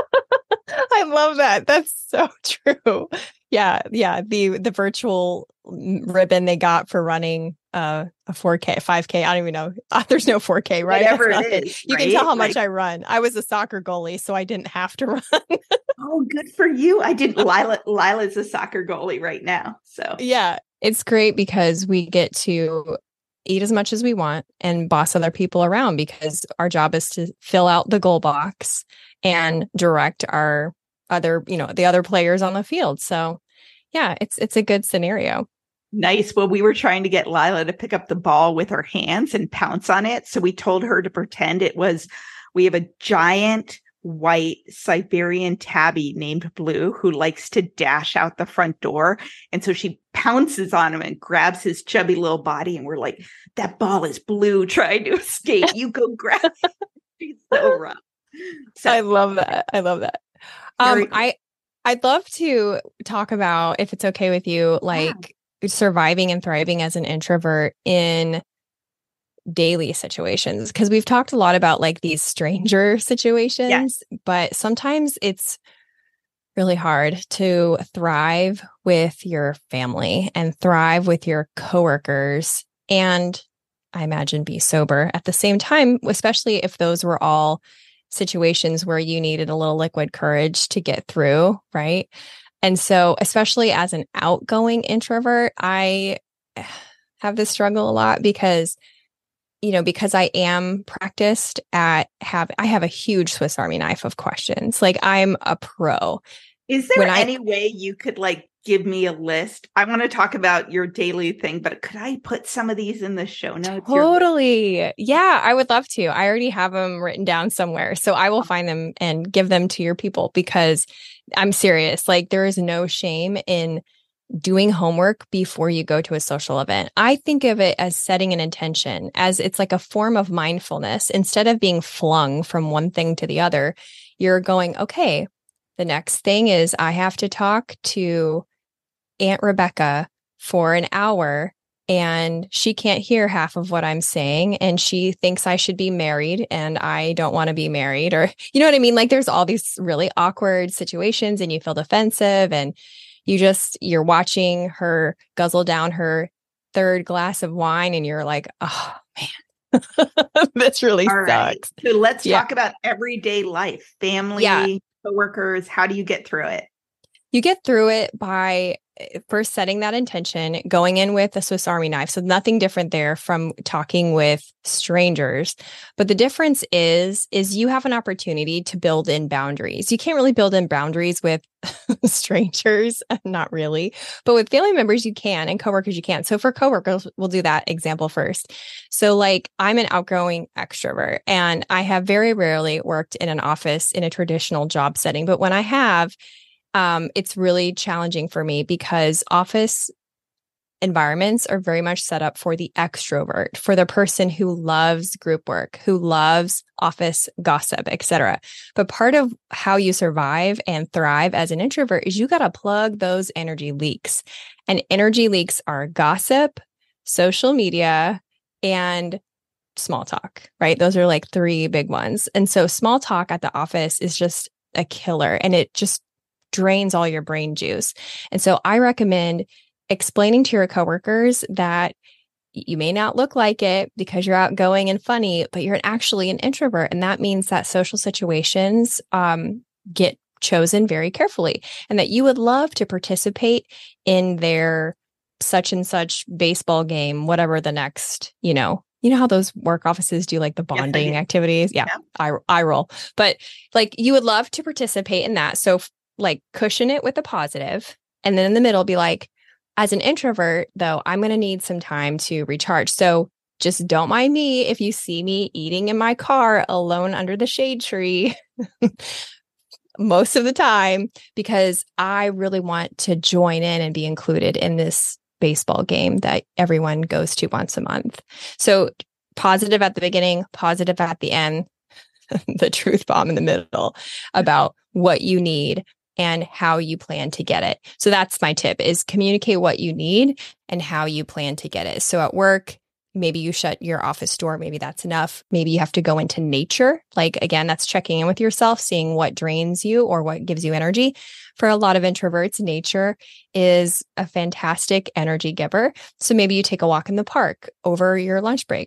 I love that. That's so true. Yeah. Yeah. The, the virtual ribbon they got for running uh, a four K, five K. I don't even know. Uh, there's no four K, right? Whatever it is. It. You right? can tell how like, much I run. I was a soccer goalie, so I didn't have to run. Oh, good for you. I didn't. Lila, Lila's a soccer goalie right now. So yeah, it's great because we get to eat as much as we want and boss other people around because our job is to fill out the goal box and direct our other, you know, the other players on the field. So yeah, it's it's a good scenario. Nice. Well, we were trying to get Lila to pick up the ball with her hands and pounce on it. So we told her to pretend it was, we have a giant white Siberian tabby named Blue who likes to dash out the front door. And so she pounces on him and grabs his chubby little body. And we're like, that ball is Blue trying to escape. You go grab it. She's so rough. So I love that. I love that. Um, I, I'd love to talk about, if it's okay with you, like yeah. surviving and thriving as an introvert in daily situations, because we've talked a lot about like these stranger situations, yes. but sometimes it's really hard to thrive with your family and thrive with your coworkers and I imagine be sober at the same time, especially if those were all situations where you needed a little liquid courage to get through, right? And so, especially as an outgoing introvert, I have this struggle a lot because you know, because I am practiced at have, I have a huge Swiss Army knife of questions. Like I'm a pro. Is there when any I, way you could like give me a list? I want to talk about your daily thing, but could I put some of these in the show notes? Totally. Yeah, I would love to. I already have them written down somewhere. So I will find them and give them to your people because I'm serious. Like there is no shame in doing homework before you go to a social event. I think of it as setting an intention, as it's like a form of mindfulness. Instead of being flung from one thing to the other, you're going, okay, the next thing is I have to talk to Aunt Rebecca for an hour and she can't hear half of what I'm saying. And she thinks I should be married and I don't want to be married, or, you know what I mean? Like there's all these really awkward situations and you feel defensive and you just, you're watching her guzzle down her third glass of wine and you're like, oh man, this really All sucks. Right. So let's yeah. talk about everyday life, family, yeah. coworkers. How do you get through it? You get through it by first setting that intention, going in with a Swiss Army knife. So nothing different there from talking with strangers. But the difference is, is you have an opportunity to build in boundaries. You can't really build in boundaries with strangers, not really, but with family members, you can, and coworkers, you can. So for coworkers, we'll do that example first. So like I'm an outgoing extrovert and I have very rarely worked in an office in a traditional job setting. But when I have, Um, it's really challenging for me because office environments are very much set up for the extrovert, for the person who loves group work, who loves office gossip, et cetera. But part of how you survive and thrive as an introvert is you got to plug those energy leaks. And energy leaks are gossip, social media, and small talk, right? Those are like three big ones. And so small talk at the office is just a killer, and it just drains all your brain juice. And so I recommend explaining to your coworkers that you may not look like it because you're outgoing and funny, but you're actually an introvert. And that means that social situations um, get chosen very carefully, and that you would love to participate in their such and such baseball game, whatever the next, you know, you know how those work offices do like the bonding yes, activities. Yeah, yeah. I, I roll. But like you would love to participate in that. So like cushion it with a positive, and then in the middle be like, as an introvert, though, I'm going to need some time to recharge. So just don't mind me if you see me eating in my car alone under the shade tree most of the time, because I really want to join in and be included in this baseball game that everyone goes to once a month. So positive at the beginning, positive at the end, the truth bomb in the middle about what you need and how you plan to get it. So that's my tip, is communicate what you need and how you plan to get it. So at work, maybe you shut your office door. Maybe that's enough. Maybe you have to go into nature. Like, again, that's checking in with yourself, seeing what drains you or what gives you energy. For a lot of introverts, nature is a fantastic energy giver. So maybe you take a walk in the park over your lunch break.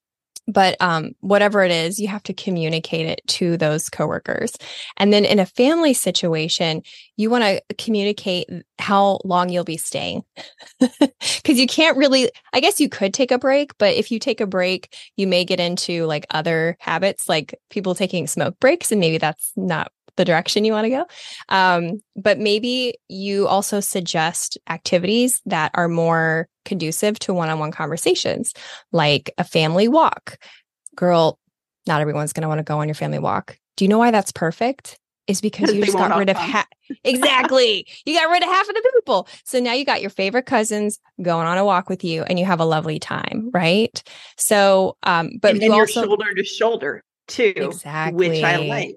But um, whatever it is, you have to communicate it to those coworkers. And then in a family situation, you want to communicate how long you'll be staying. Because you can't really, I guess you could take a break, but if you take a break, you may get into like other habits, like people taking smoke breaks, and maybe that's not the direction you want to go. Um, but maybe you also suggest activities that are more conducive to one-on-one conversations, like a family walk. Girl, not everyone's going to want to go on your family walk. Do you know why that's perfect? Is because you just got rid of half. Exactly. You got rid of half of the people. So now you got your favorite cousins going on a walk with you, and you have a lovely time, right? So, um, but and then you you're also shoulder to shoulder too, exactly, which I like.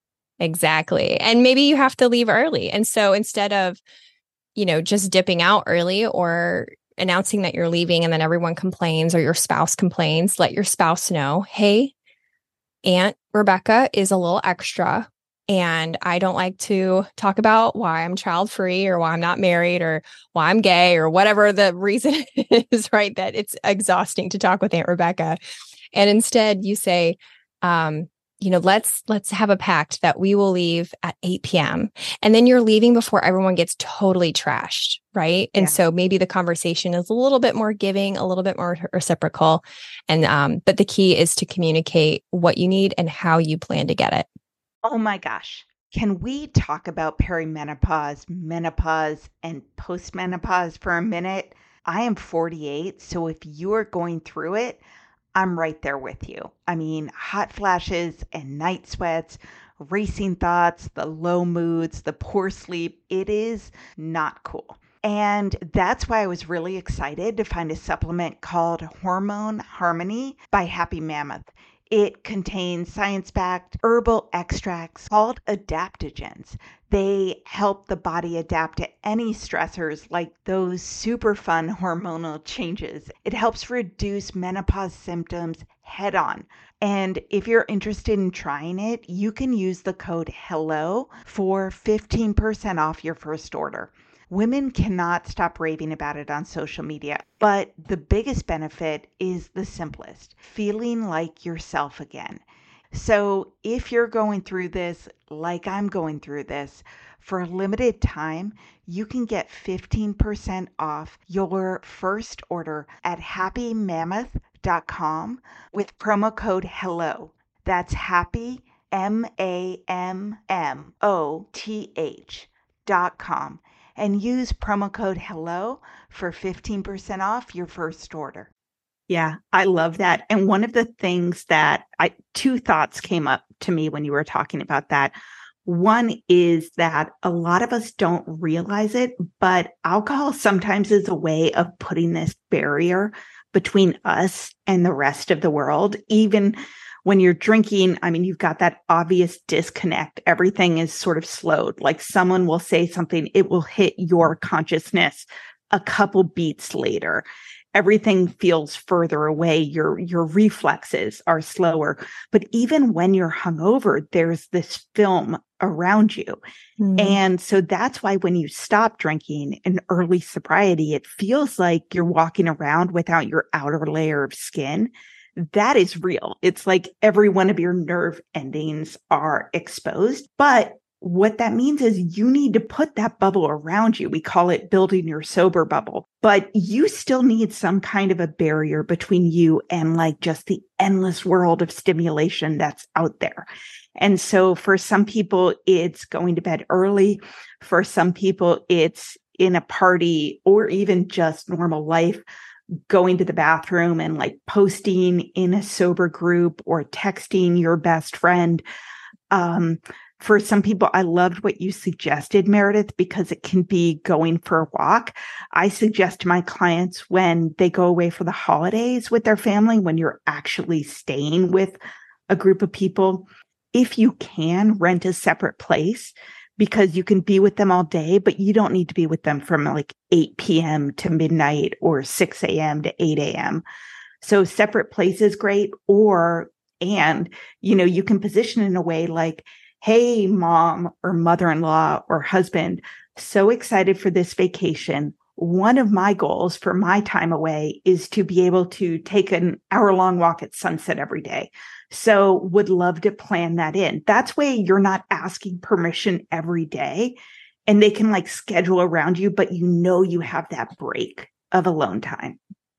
Exactly. And maybe you have to leave early. And so instead of, you know, just dipping out early or announcing that you're leaving and then everyone complains or your spouse complains, let your spouse know, hey, Aunt Rebecca is a little extra, and I don't like to talk about why I'm child free or why I'm not married or why I'm gay or whatever the reason is, right? That it's exhausting to talk with Aunt Rebecca. And instead you say, um, you know, let's let's have a pact that we will leave at eight p.m. And then you're leaving before everyone gets totally trashed, right? And yeah. So maybe the conversation is a little bit more giving, a little bit more reciprocal. And um, but the key is to communicate what you need and how you plan to get it. Oh my gosh. Can we talk about perimenopause, menopause, and postmenopause for a minute? I am forty-eight, so if you're going through it, I'm right there with you. I mean, hot flashes and night sweats, racing thoughts, the low moods, the poor sleep, it is not cool. And that's why I was really excited to find a supplement called Hormone Harmony by Happy Mammoth. It contains science-backed herbal extracts called adaptogens. They help the body adapt to any stressors like those super fun hormonal changes. It helps reduce menopause symptoms head on. And if you're interested in trying it, you can use the code HELLO for fifteen percent off your first order. Women cannot stop raving about it on social media, but the biggest benefit is the simplest, feeling like yourself again. So if you're going through this, like I'm going through this, for a limited time, you can get fifteen percent off your first order at happy mammoth dot com with promo code HELLO. That's happy, M A M M O T H dot com. And use promo code HELLO for fifteen percent off your first order. Yeah, I love that. And one of the things that I, two thoughts came up to me when you were talking about that. One is that a lot of us don't realize it, but alcohol sometimes is a way of putting this barrier between us and the rest of the world. Even when you're drinking, I mean, you've got that obvious disconnect. Everything is sort of slowed. Like someone will say something, it will hit your consciousness a couple beats later. Everything feels further away. Your, your reflexes are slower. But even when you're hungover, there's this film around you. Mm. And so that's why when you stop drinking in early sobriety, it feels like you're walking around without your outer layer of skin. That is real. It's like every one of your nerve endings are exposed. But what that means is you need to put that bubble around you. We call it building your sober bubble, but you still need some kind of a barrier between you and like just the endless world of stimulation that's out there. And so for some people, it's going to bed early. For some people, it's in a party or even just normal life, going to the bathroom and like posting in a sober group or texting your best friend. Um, For some people, I loved what you suggested, Meredith, because it can be going for a walk. I suggest to my clients when they go away for the holidays with their family, when you're actually staying with a group of people, if you can, rent a separate place because you can be with them all day, but you don't need to be with them from like eight p.m. to midnight or six a.m. to eight a.m. So separate place is great. Or, and, you know, you can position in a way like, hey, mom or mother-in-law or husband, so excited for this vacation. One of my goals for my time away is to be able to take an hour-long walk at sunset every day. So would love to plan that in. That's way you're not asking permission every day and they can like schedule around you, but you know you have that break of alone time.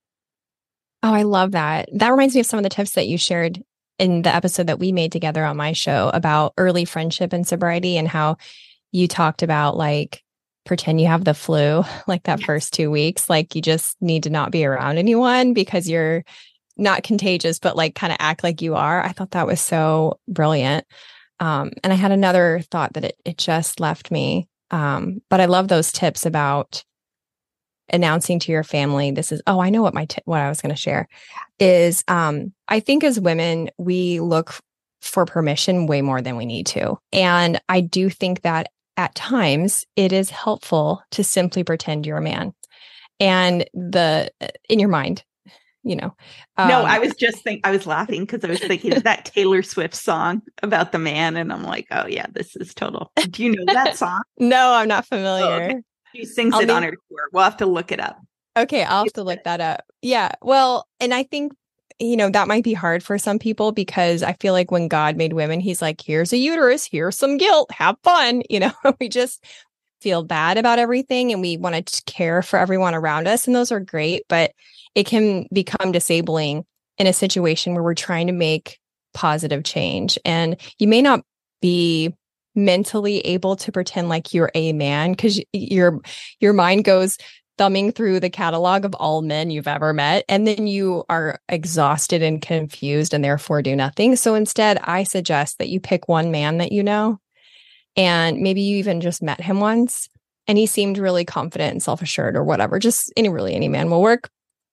Oh, I love that. That reminds me of some of the tips that you shared in the episode that we made together on my show about early friendship and sobriety and how you talked about like pretend you have the flu, like that yes. first two weeks, like you just need to not be around anyone because you're not contagious, but like kind of act like you are. I thought that was so brilliant. Um, and I had another thought that it, it just left me. Um, but I love those tips about announcing to your family, this is, oh, I know what my, t- what I was going to share is, um, I think as women, we look f- for permission way more than we need to. And I do think that at times it is helpful to simply pretend you're a man and the, in your mind, you know. Um, no, I was just think I was laughing because I was thinking of that Taylor Swift song about the man. And I'm like, oh yeah, this is total. Do you know that song? No, I'm not familiar. Oh, okay. She sings I'll it need- on her tour. We'll have to look it up. Okay, I'll have to look that up. Yeah. Well, and I think, you know, that might be hard for some people because I feel like when God made women, he's like, here's a uterus, here's some guilt, have fun. You know, we just feel bad about everything and we want to care for everyone around us. And those are great, but it can become disabling in a situation where we're trying to make positive change. And you may not be mentally able to pretend like you're a man because your your mind goes thumbing through the catalog of all men you've ever met, and then you are exhausted and confused and therefore do nothing. So instead, I suggest that you pick one man that you know, and maybe you even just met him once, and he seemed really confident and self-assured or whatever. Just any really any man will work.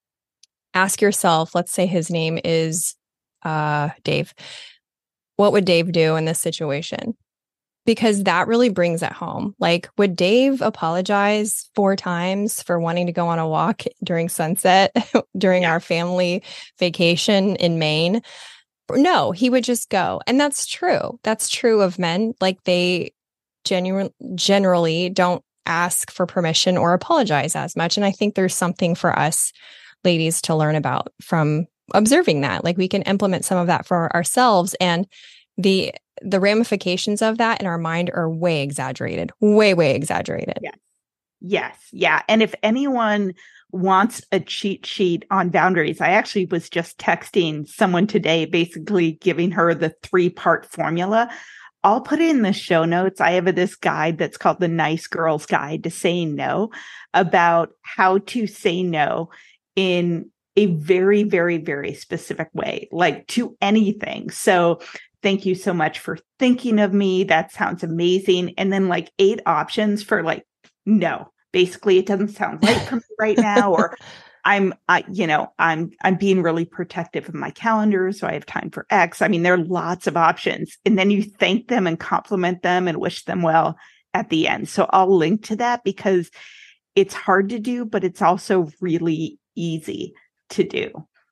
Ask yourself, let's say his name is uh, Dave. What would Dave do in this situation? Because that really brings it home. Like, would Dave apologize four times for wanting to go on a walk during sunset during yeah. our family vacation in Maine? No, he would just go. And that's true. That's true of men. Like they genuine, generally don't ask for permission or apologize as much. And I think there's something for us ladies to learn about from observing that. Like we can implement some of that for ourselves, and the the ramifications of that in our mind are way exaggerated, way, way exaggerated. Yes. Yes. Yeah. And if anyone wants a cheat sheet on boundaries, I actually was just texting someone today, basically giving her the three part formula. I'll put it in the show notes. I have this guide that's called the Nice Girl's Guide to Saying No, about how to say no in a very, very, very specific way, like to anything. So thank you so much for thinking of me. That sounds amazing. And then like eight options for like, no, basically it doesn't sound right for me right now. Or I'm, I, you know, I'm, I'm being really protective of my calendar. So I have time for X. I mean, there are lots of options. And then you thank them and compliment them and wish them well at the end. So I'll link to that because it's hard to do, but it's also really easy to do.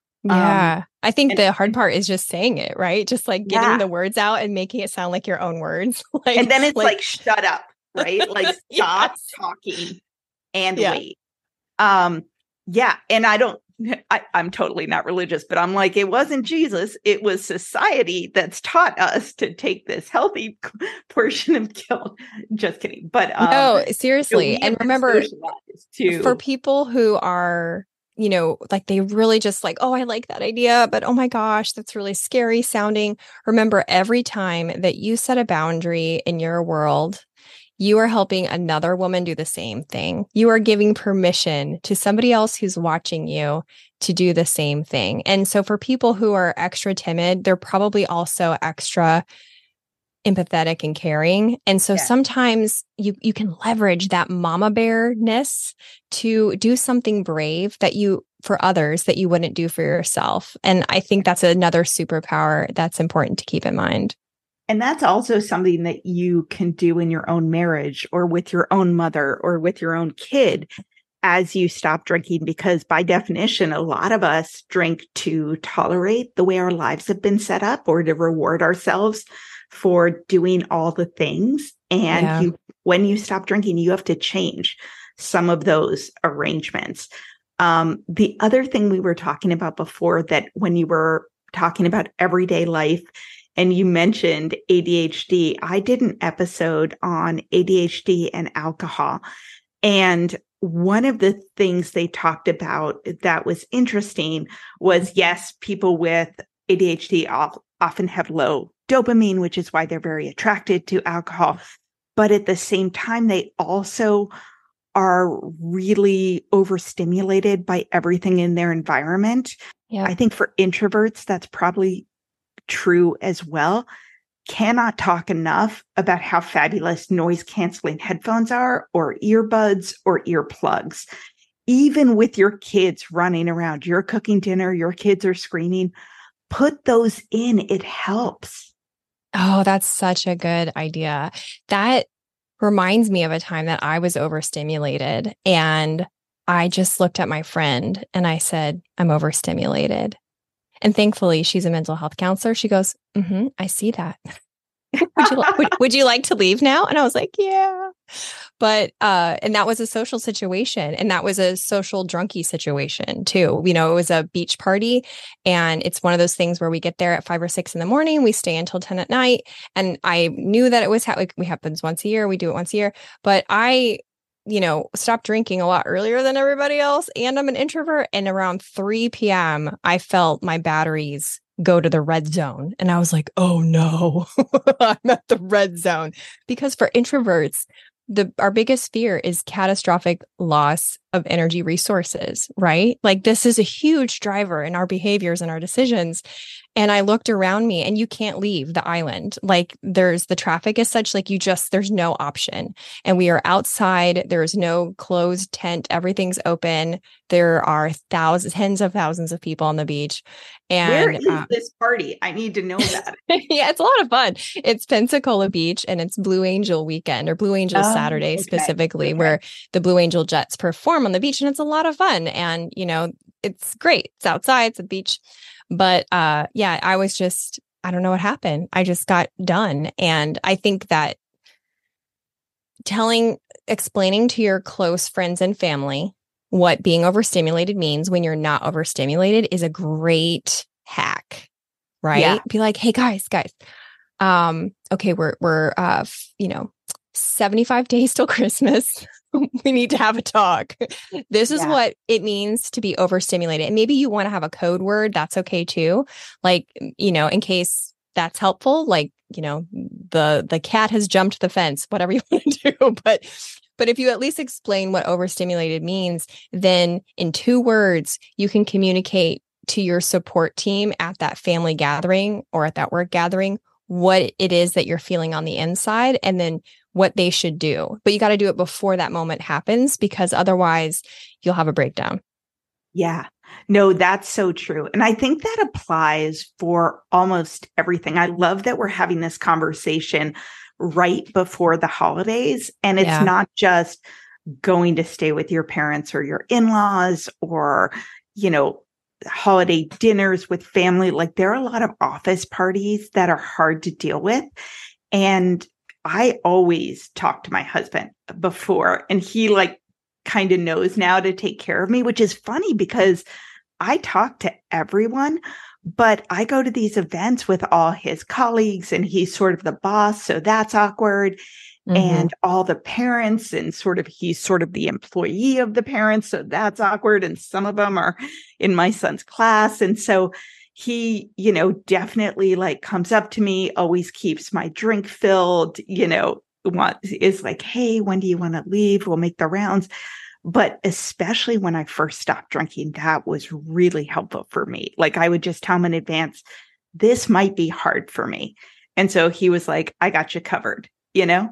Yeah. Um, I think and, the hard part is just saying it, right? Just like getting yeah. the words out and making it sound like your own words. like, and then it's like, like shut up, right? Like stop yes. talking and yeah. wait. Um, yeah. And I don't, I, I'm totally not religious, but I'm like, it wasn't Jesus. It was society that's taught us to take this healthy portion of guilt. Just kidding. But um, no, seriously. You know, and remember, to... for people who are, you know, like they really just like, oh, I like that idea, but oh my gosh, that's really scary sounding. Remember, every time that you set a boundary in your world, you are helping another woman do the same thing. You are giving permission to somebody else who's watching you to do the same thing. And so for people who are extra timid, they're probably also extra empathetic and caring. And so yeah. sometimes you you can leverage that mama bear-ness to do something brave that you for others that you wouldn't do for yourself. And I think that's another superpower that's important to keep in mind. And that's also something that you can do in your own marriage or with your own mother or with your own kid as you stop drinking, because by definition, a lot of us drink to tolerate the way our lives have been set up or to reward ourselves for doing all the things. And yeah. you, when you stop drinking, you have to change some of those arrangements. Um, the other thing we were talking about before, that when you were talking about everyday life, and you mentioned A D H D, I did an episode on A D H D and alcohol. And one of the things they talked about that was interesting was, yes, people with A D H D often have low dopamine, which is why they're very attracted to alcohol. But at the same time, they also are really overstimulated by everything in their environment. Yeah. I think for introverts, that's probably true as well. Cannot talk enough about how fabulous noise canceling headphones are, or earbuds or earplugs. Even with your kids running around, you're cooking dinner, your kids are screaming, put those in. It helps. Oh, that's such a good idea. That reminds me of a time that I was overstimulated, and I just looked at my friend and I said, I'm overstimulated. And thankfully, she's a mental health counselor. She goes, mm-hmm, I see that. would you li- would, would you like to leave now? And I was like, yeah. But, uh, and that was a social situation. And that was a social drunkie situation too. You know, it was a beach party. And it's one of those things where we get there at five or six in the morning. We stay until ten at night. And I knew that it was how like, we happens once a year. We do it once a year. But I, you know, stopped drinking a lot earlier than everybody else. And I'm an introvert. And around three p.m., I felt my batteries go to the red zone. And I was like, oh no, I'm at the red zone. Because for introverts, the our biggest fear is catastrophic loss of energy resources, right? Like this is a huge driver in our behaviors and our decisions. And I looked around me, and you can't leave the island. Like there's the traffic is such, like you just, there's no option. And we are outside. There's no closed tent. Everything's open. There are thousands, tens of thousands of people on the beach. And where is uh, this party? I need to know that. Yeah, it's a lot of fun. It's Pensacola Beach, and it's Blue Angel weekend, or Blue Angel oh, Saturday okay. specifically, okay. where the Blue Angel Jets perform on the beach, and it's a lot of fun. And, you know, it's great. It's outside, it's a beach. But uh, yeah, I was just, I don't know what happened. I just got done. And I think that telling, explaining to your close friends and family what being overstimulated means when you're not overstimulated is a great hack, right? Yeah. Be like, hey guys, guys, um, okay, we're, we're, uh, you know, seventy-five days till Christmas. We need to have a talk. This is yeah. what it means to be overstimulated. And maybe you want to have a code word. That's okay too. Like, you know, in case that's helpful, like, you know, the, the cat has jumped the fence, whatever you want to do. But, but if you at least explain what overstimulated means, then in two words, you can communicate to your support team at that family gathering or at that work gathering what it is that you're feeling on the inside and then what they should do. But you got to do it before that moment happens, because otherwise you'll have a breakdown. Yeah, no, that's so true. And I think that applies for almost everything. I love that we're having this conversation right before the holidays. And it's Yeah. not just going to stay with your parents or your in-laws or, you know, holiday dinners with family. Like there are a lot of office parties that are hard to deal with. And I always talk to my husband before, and he like kind of knows now to take care of me, which is funny because I talk to everyone, but I go to these events with all his colleagues and he's sort of the boss. So that's awkward. Mm-hmm. And all the parents, and sort of, he's sort of the employee of the parents. So that's awkward. And some of them are in my son's class. And so he, you know, definitely like comes up to me, always keeps my drink filled, you know, want, is like, hey, when do you want to leave? We'll make the rounds. But especially when I first stopped drinking, that was really helpful for me. Like I would just tell him in advance, this might be hard for me. And so he was like, I got you covered, you know?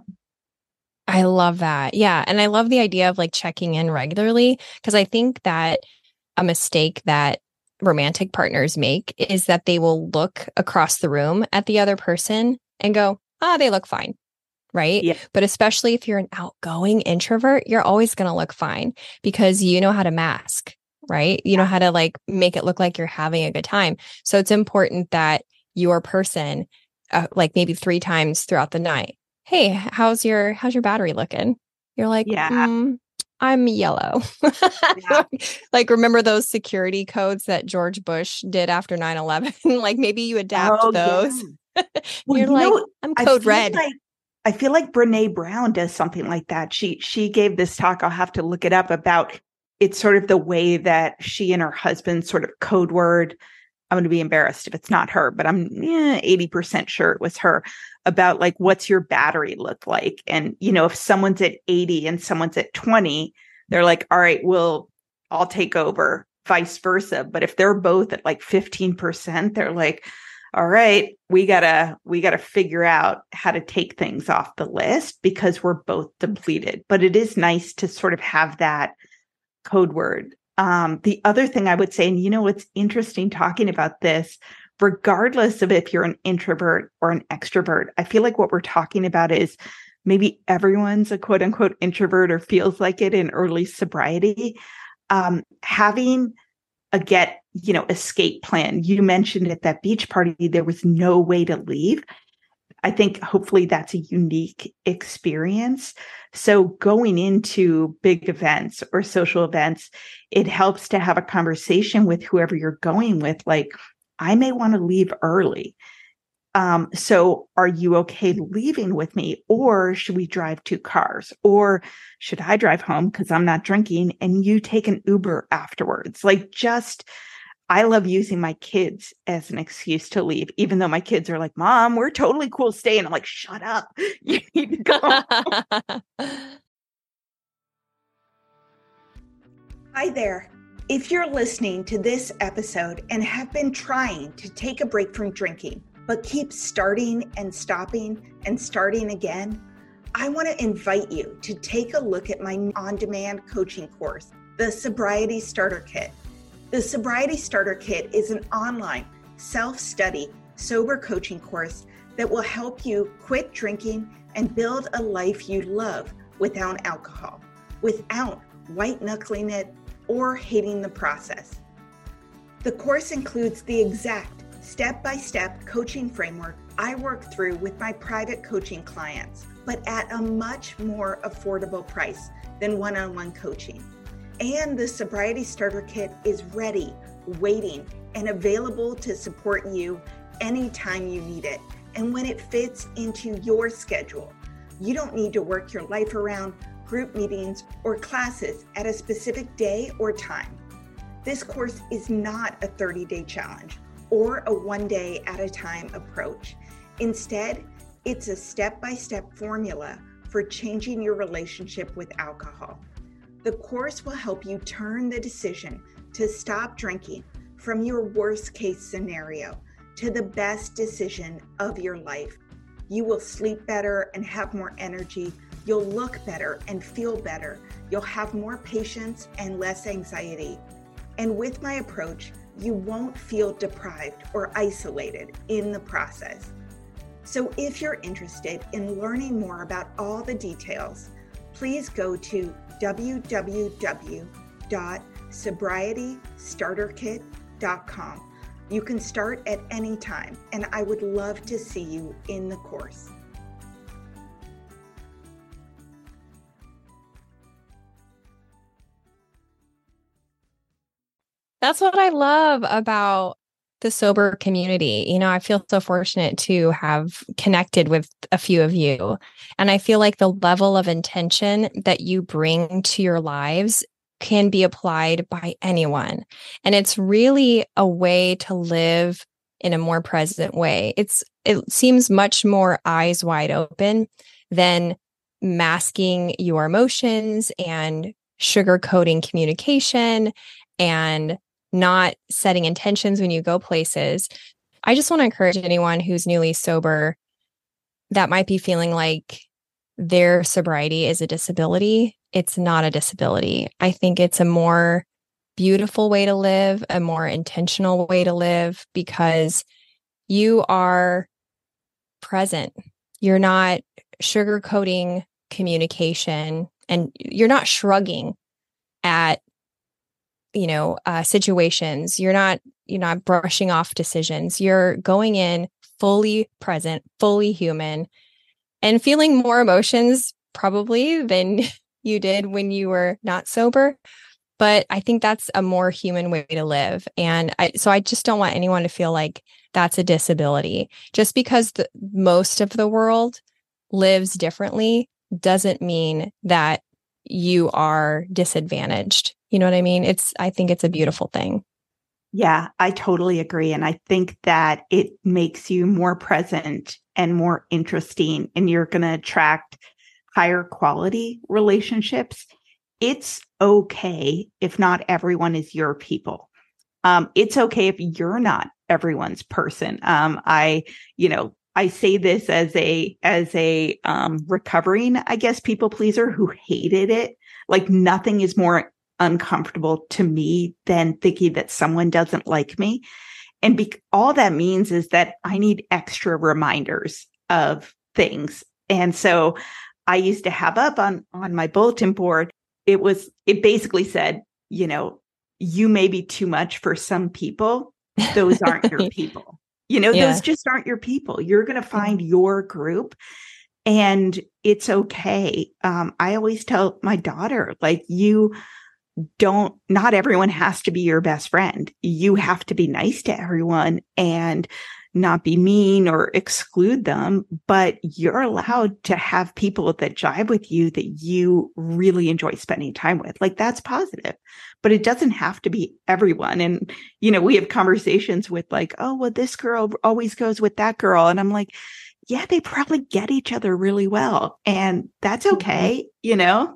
I love that. Yeah. And I love the idea of like checking in regularly, because I think that a mistake that romantic partners make is that they will look across the room at the other person and go, ah, they look fine. Right. Yeah. But especially if you're an outgoing introvert, you're always going to look fine because you know how to mask, right? You know how to like make it look like you're having a good time. So it's important that your person, uh, like maybe three times throughout the night, hey, how's your, how's your battery looking? You're like, yeah, mm, I'm yellow. Yeah. Like, remember those security codes that George Bush did after nine eleven? Like maybe you adapt oh, those. Yeah. Well, You're you like, know, I'm code I feel red. Like, I feel like Brene Brown does something like that. She, she gave this talk, I'll have to look it up, about it's sort of the way that she and her husband sort of code word. I'm going to be embarrassed if it's not her, but I'm eh, eighty percent sure it was her, about like, what's your battery look like? And, you know, if someone's at eighty and someone's at twenty, they're like, all right, well, I'll take over, vice versa. But if they're both at like fifteen percent, they're like, all right, we gotta, we gotta figure out how to take things off the list because we're both depleted. But it is nice to sort of have that code word. Um, the other thing I would say, and you know, what's interesting talking about this, regardless of if you're an introvert or an extrovert, I feel like what we're talking about is maybe everyone's a quote unquote introvert or feels like it in early sobriety. Um, having a get, you know, escape plan. You mentioned at that beach party, there was no way to leave. I think hopefully that's a unique experience. So going into big events or social events, it helps to have a conversation with whoever you're going with. Like, I may want to leave early. Um, so are you okay leaving with me? Or should we drive two cars? Or should I drive home because I'm not drinking and you take an Uber afterwards? Like, just, I love using my kids as an excuse to leave, even though my kids are like, Mom, we're totally cool staying. I'm like, shut up. You need to go. Hi there. If you're listening to this episode and have been trying to take a break from drinking, but keep starting and stopping and starting again, I want to invite you to take a look at my on-demand coaching course, the Sobriety Starter Kit. The Sobriety Starter Kit is an online self-study sober coaching course that will help you quit drinking and build a life you love without alcohol, without white-knuckling it or hating the process. The course includes the exact step-by-step coaching framework I work through with my private coaching clients, but at a much more affordable price than one-on-one coaching. And the Sobriety Starter Kit is ready, waiting, and available to support you anytime you need it and when it fits into your schedule. You don't need to work your life around group meetings or classes at a specific day or time. This course is not a thirty-day challenge or a one-day at a time approach. Instead, it's a step-by-step formula for changing your relationship with alcohol. The course will help you turn the decision to stop drinking from your worst case scenario to the best decision of your life. You will sleep better and have more energy. You'll look better and feel better. You'll have more patience and less anxiety. And with my approach, you won't feel deprived or isolated in the process. So if you're interested in learning more about all the details, please go to w w w dot sobriety starter kit dot com. You can start at any time, and I would love to see you in the course. That's what I love about the sober community. You know, I feel so fortunate to have connected with a few of you. And I feel like the level of intention that you bring to your lives can be applied by anyone. And it's really a way to live in a more present way. It's it seems much more eyes wide open than masking your emotions and sugarcoating communication and not setting intentions when you go places. I just want to encourage anyone who's newly sober that might be feeling like their sobriety is a disability. It's not a disability. I think it's a more beautiful way to live, a more intentional way to live, because you are present. You're not sugarcoating communication, and you're not shrugging at you know, uh, situations. You're not, you're not brushing off decisions. You're going in fully present, fully human, and feeling more emotions probably than you did when you were not sober. But I think that's a more human way to live. And I, so I just don't want anyone to feel like that's a disability. Just because the, most of the world lives differently doesn't mean that you are disadvantaged. You know what I mean? It's, I think it's a beautiful thing. Yeah, I totally agree. And I think that it makes you more present and more interesting, and you're going to attract higher quality relationships. It's okay if not everyone is your people. Um, it's okay if you're not everyone's person. Um, I, you know, I say this as a, as a, um, recovering, I guess, people pleaser who hated it. Like nothing is more uncomfortable to me than thinking that someone doesn't like me. And be- all that means is that I need extra reminders of things. And so I used to have up on, on my bulletin board, it was, it basically said, you know, you may be too much for some people. Those aren't your people. You know, Yeah. those just aren't your people. You're going to find your group, and it's okay. Um, I always tell my daughter, like, you don't, not everyone has to be your best friend. You have to be nice to everyone and not be mean or exclude them, but you're allowed to have people that jive with you that you really enjoy spending time with. Like, that's positive, but it doesn't have to be everyone. And, you know, we have conversations with like, oh, well, this girl always goes with that girl. And I'm like, yeah, they probably get each other really well. And that's okay, mm-hmm. you know?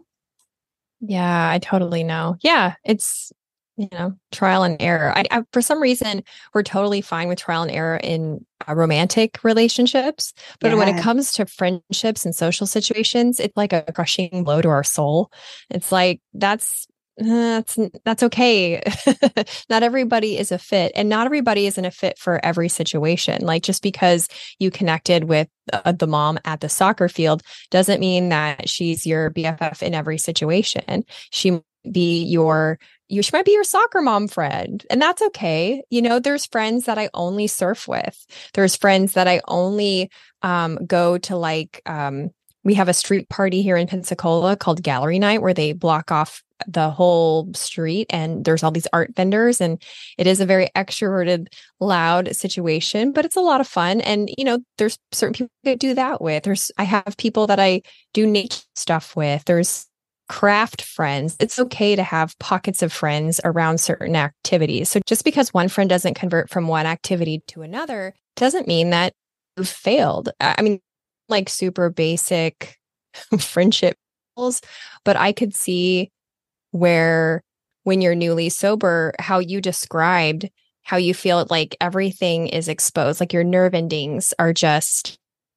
Yeah, I totally know. Yeah, it's, you know, trial and error. I, I for some reason, we're totally fine with trial and error in uh, romantic relationships. But yeah. when it comes to friendships and social situations, it's like a crushing blow to our soul. It's like, that's, uh, that's, that's okay. Not everybody is a fit, and not everybody isn't a fit for every situation. Like, just because you connected with uh, the mom at the soccer field doesn't mean that she's your B F F in every situation. She might be your You, she might be your soccer mom friend, and that's okay. You know, there's friends that I only surf with. There's friends that I only um, go to, like, um, we have a street party here in Pensacola called Gallery Night, where they block off the whole street and there's all these art vendors, and it is a very extroverted, loud situation, but it's a lot of fun. And, you know, there's certain people that do that with. There's, I have people that I do nature stuff with. There's craft friends. It's okay to have pockets of friends around certain activities. So just because one friend doesn't convert from one activity to another doesn't mean that you've failed. I mean, like, super basic friendship goals, but I could see where, when you're newly sober, how you described how you feel like everything is exposed, like your nerve endings are just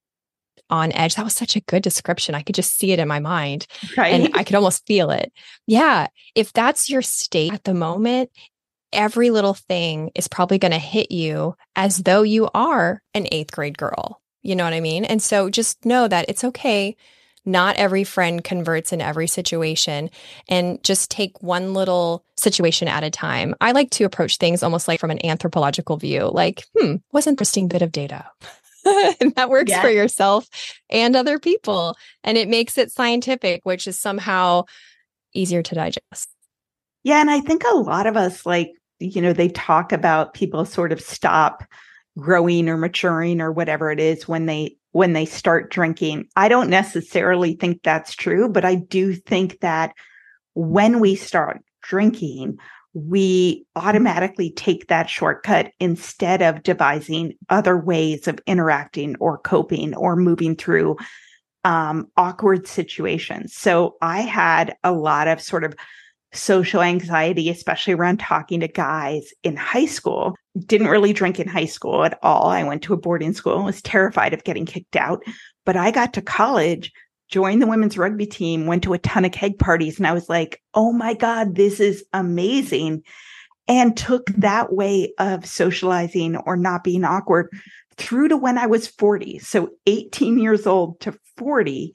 on edge. That was such a good description. I could just see it in my mind, Right. and I could almost feel it. Yeah. If that's your state at the moment, every little thing is probably going to hit you as though you are an eighth grade girl. You know what I mean? And so just know that it's okay. Not every friend converts in every situation, and just take one little situation at a time. I like to approach things almost like from an anthropological view, like, hmm, what's an interesting bit of data? And that works Yes. for yourself and other people. And it makes it scientific, which is somehow easier to digest. Yeah. And I think a lot of us, like, you know, they talk about people sort of stop growing or maturing or whatever it is when they when they start drinking. I don't necessarily think that's true, but I do think that when we start drinking, we automatically take that shortcut instead of devising other ways of interacting or coping or moving through um, awkward situations. So I had a lot of sort of social anxiety, especially around talking to guys in high school. Didn't really drink in high school at all. I went to a boarding school and was terrified of getting kicked out. But I got to college, joined the women's rugby team, went to a ton of keg parties, and I was like, oh my God, this is amazing. And took that way of socializing or not being awkward through to when I was forty. So eighteen years old to forty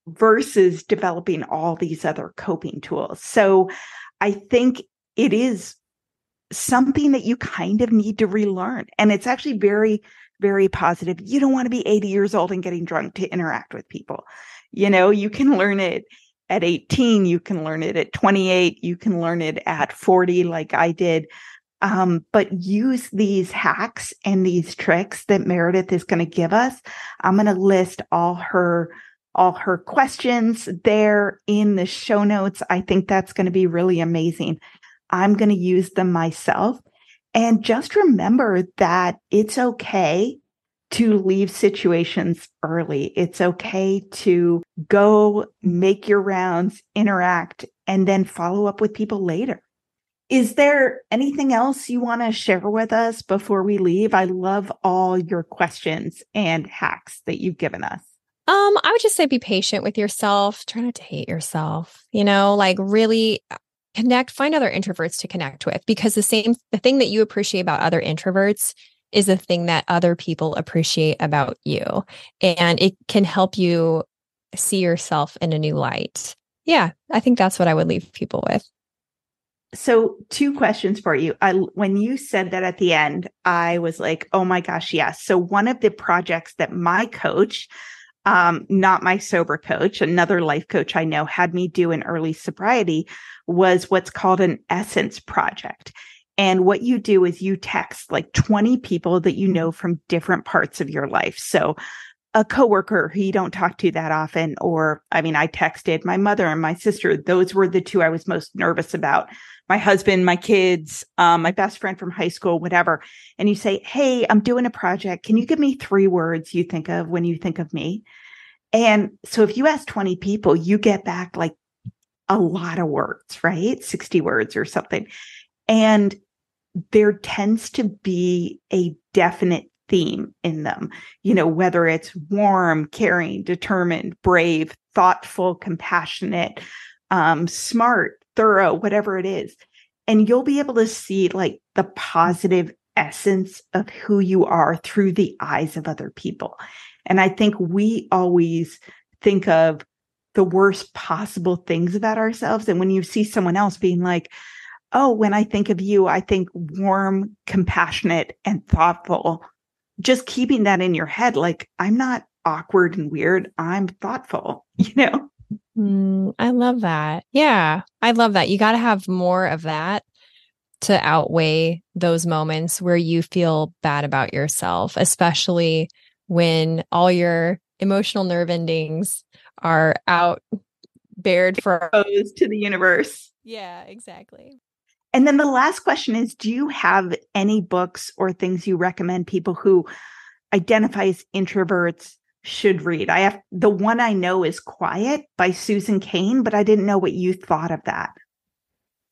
versus developing all these other coping tools. So I think it is something that you kind of need to relearn. And it's actually very, very positive. You don't want to be eighty years old and getting drunk to interact with people. You know, you can learn it at eighteen, you can learn it at twenty-eight, you can learn it at forty, like I did. Um, but use these hacks and these tricks that Meredith is going to give us. I'm going to list all her all her questions there in the show notes. I think that's going to be really amazing. I'm going to use them myself. And just remember that it's okay to leave situations early. It's okay to go make your rounds, interact, and then follow up with people later. Is there anything else you want to share with us before we leave? I love all your questions and hacks that you've given us. Um, I would just say be patient with yourself. Try not to hate yourself, you know, like really connect, find other introverts to connect with, because the same, the thing that you appreciate about other introverts is the thing that other people appreciate about you. And it can help you see yourself in a new light. Yeah, I think that's what I would leave people with. So two questions for you. I, when you said that at the end, I was like, oh my gosh, yes. So one of the projects that my coach, Um, not my sober coach, another life coach I know, had me do in early sobriety was what's called an essence project. And what you do is you text like twenty people that you know from different parts of your life. So a coworker who you don't talk to that often, or, I mean, I texted my mother and my sister. Those were the two I was most nervous about. My husband, my kids, um, my best friend from high school, whatever. And you say, hey, I'm doing a project. Can you give me three words you think of when you think of me? And so if you ask twenty people, you get back like a lot of words, right? sixty words or something. And there tends to be a definite theme in them, you know, whether it's warm, caring, determined, brave, thoughtful, compassionate, um, smart, thorough, whatever it is. And you'll be able to see like the positive essence of who you are through the eyes of other people. And I think we always think of the worst possible things about ourselves. And when you see someone else being like, oh, when I think of you, I think warm, compassionate, and thoughtful, just keeping that in your head, like, I'm not awkward and weird. I'm thoughtful, you know? Mm, I love that. Yeah, I love that. You got to have more of that to outweigh those moments where you feel bad about yourself, especially when all your emotional nerve endings are out bared for exposed to the universe. Yeah, exactly. And then the last question is, do you have any books or things you recommend people who identify as introverts should read? I have the one I know is Quiet by Susan Cain, but I didn't know what you thought of that.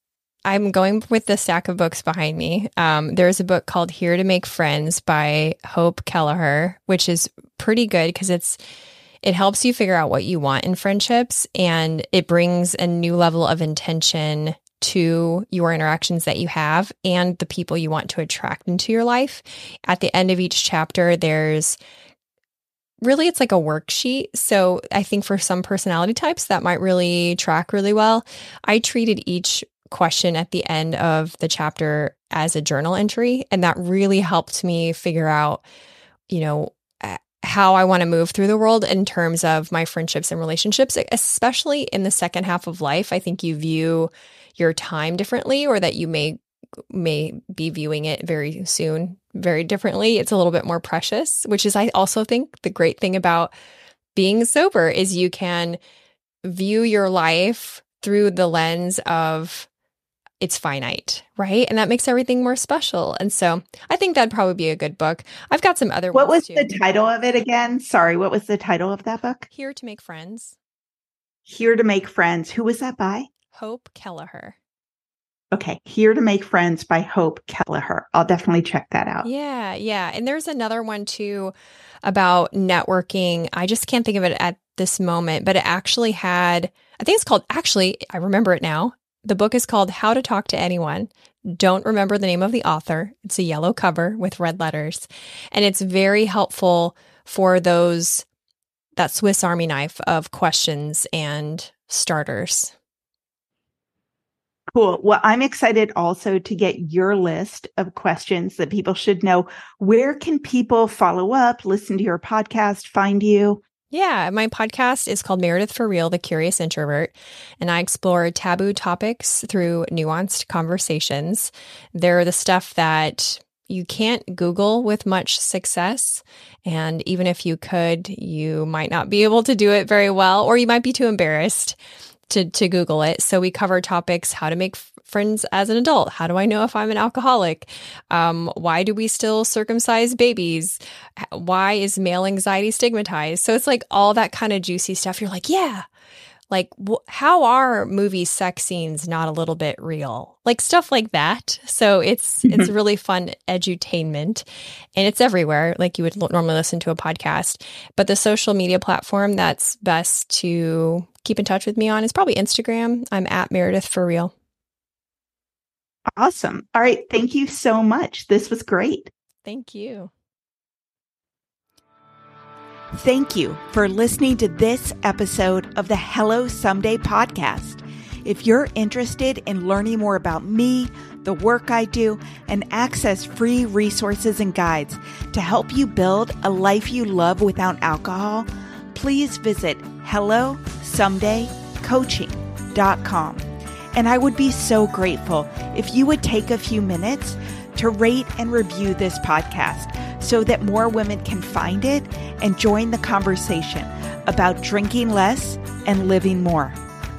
I'm going with the stack of books behind me. Um, there's a book called Here to Make Friends by Hope Kelleher, which is pretty good because it's it helps you figure out what you want in friendships, and it brings a new level of intention to your interactions that you have and the people you want to attract into your life. At the end of each chapter, there's really, it's like a worksheet. So I think for some personality types, that might really track really well. I treated each question at the end of the chapter as a journal entry, and that really helped me figure out, you know, how I want to move through the world in terms of my friendships and relationships, especially in the second half of life. I think you view your time differently, or that you may may be viewing it very soon very differently. It's a little bit more precious, which is, I also think, the great thing about being sober is you can view your life through the lens of it's finite, right? And that makes everything more special. And so I think that'd probably be a good book. I've got some other What ones was too. the title of it again? Sorry, what was the title of that book? Here to Make Friends. Here to Make Friends. Who was that by? Hope Kelleher. Okay, Here to Make Friends by Hope Kelleher. I'll definitely check that out. Yeah, yeah. And there's another one too about networking. I just can't think of it at this moment, but it actually had, I think it's called, actually, I remember it now. The book is called How to Talk to Anyone. Don't remember the name of the author. It's a yellow cover with red letters. And it's very helpful for those, that Swiss Army knife of questions and starters. Cool. Well, I'm excited also to get your list of questions that people should know. Where can people follow up, listen to your podcast, find you? Yeah, my podcast is called Meredith for Real, The Curious Introvert, and I explore taboo topics through nuanced conversations. They're the stuff that you can't Google with much success, and even if you could, you might not be able to do it very well, or you might be too embarrassed to to Google it. So we cover topics: how to make f- friends as an adult. How do I know if I'm an alcoholic? Um, why do we still circumcise babies? Why is male anxiety stigmatized? So it's like all that kind of juicy stuff. You're like, yeah, like wh- how are movie sex scenes not a little bit real? Like stuff like that. So it's mm-hmm. it's really fun edutainment, and it's everywhere. Like you would l- normally listen to a podcast. But the social media platform that's best to keep in touch with me on is probably Instagram. I'm at Meredith for Real. Awesome. All right. Thank you so much. This was great. Thank you. Thank you for listening to this episode of the Hello Someday podcast. If you're interested in learning more about me, the work I do, and access free resources and guides to help you build a life you love without alcohol, please visit hello someday coaching dot com. And I would be so grateful if you would take a few minutes to rate and review this podcast so that more women can find it and join the conversation about drinking less and living more.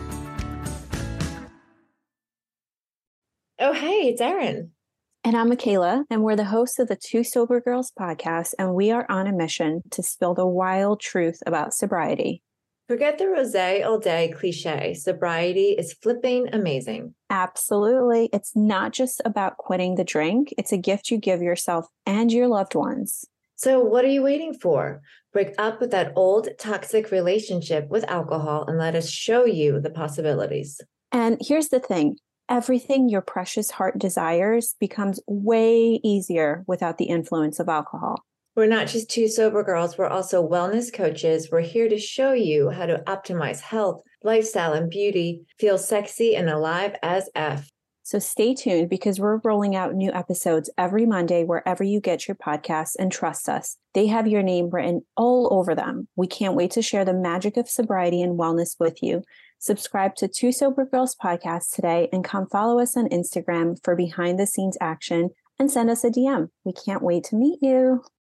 Oh, hey, it's Erin. And I'm Michaela, and we're the hosts of the Two Sober Girls podcast, and we are on a mission to spill the wild truth about sobriety. Forget the rosé all day cliche. Sobriety is flipping amazing. Absolutely. It's not just about quitting the drink. It's a gift you give yourself and your loved ones. So what are you waiting for? Break up with that old toxic relationship with alcohol and let us show you the possibilities. And here's the thing. Everything your precious heart desires becomes way easier without the influence of alcohol. We're not just two sober girls. We're also wellness coaches. We're here to show you how to optimize health, lifestyle, and beauty, feel sexy and alive as F. So stay tuned because we're rolling out new episodes every Monday wherever you get your podcasts, and trust us, they have your name written all over them. We can't wait to share the magic of sobriety and wellness with you. Subscribe to Two Sober Girls podcast today and come follow us on Instagram for behind the scenes action and send us a D M. We can't wait to meet you.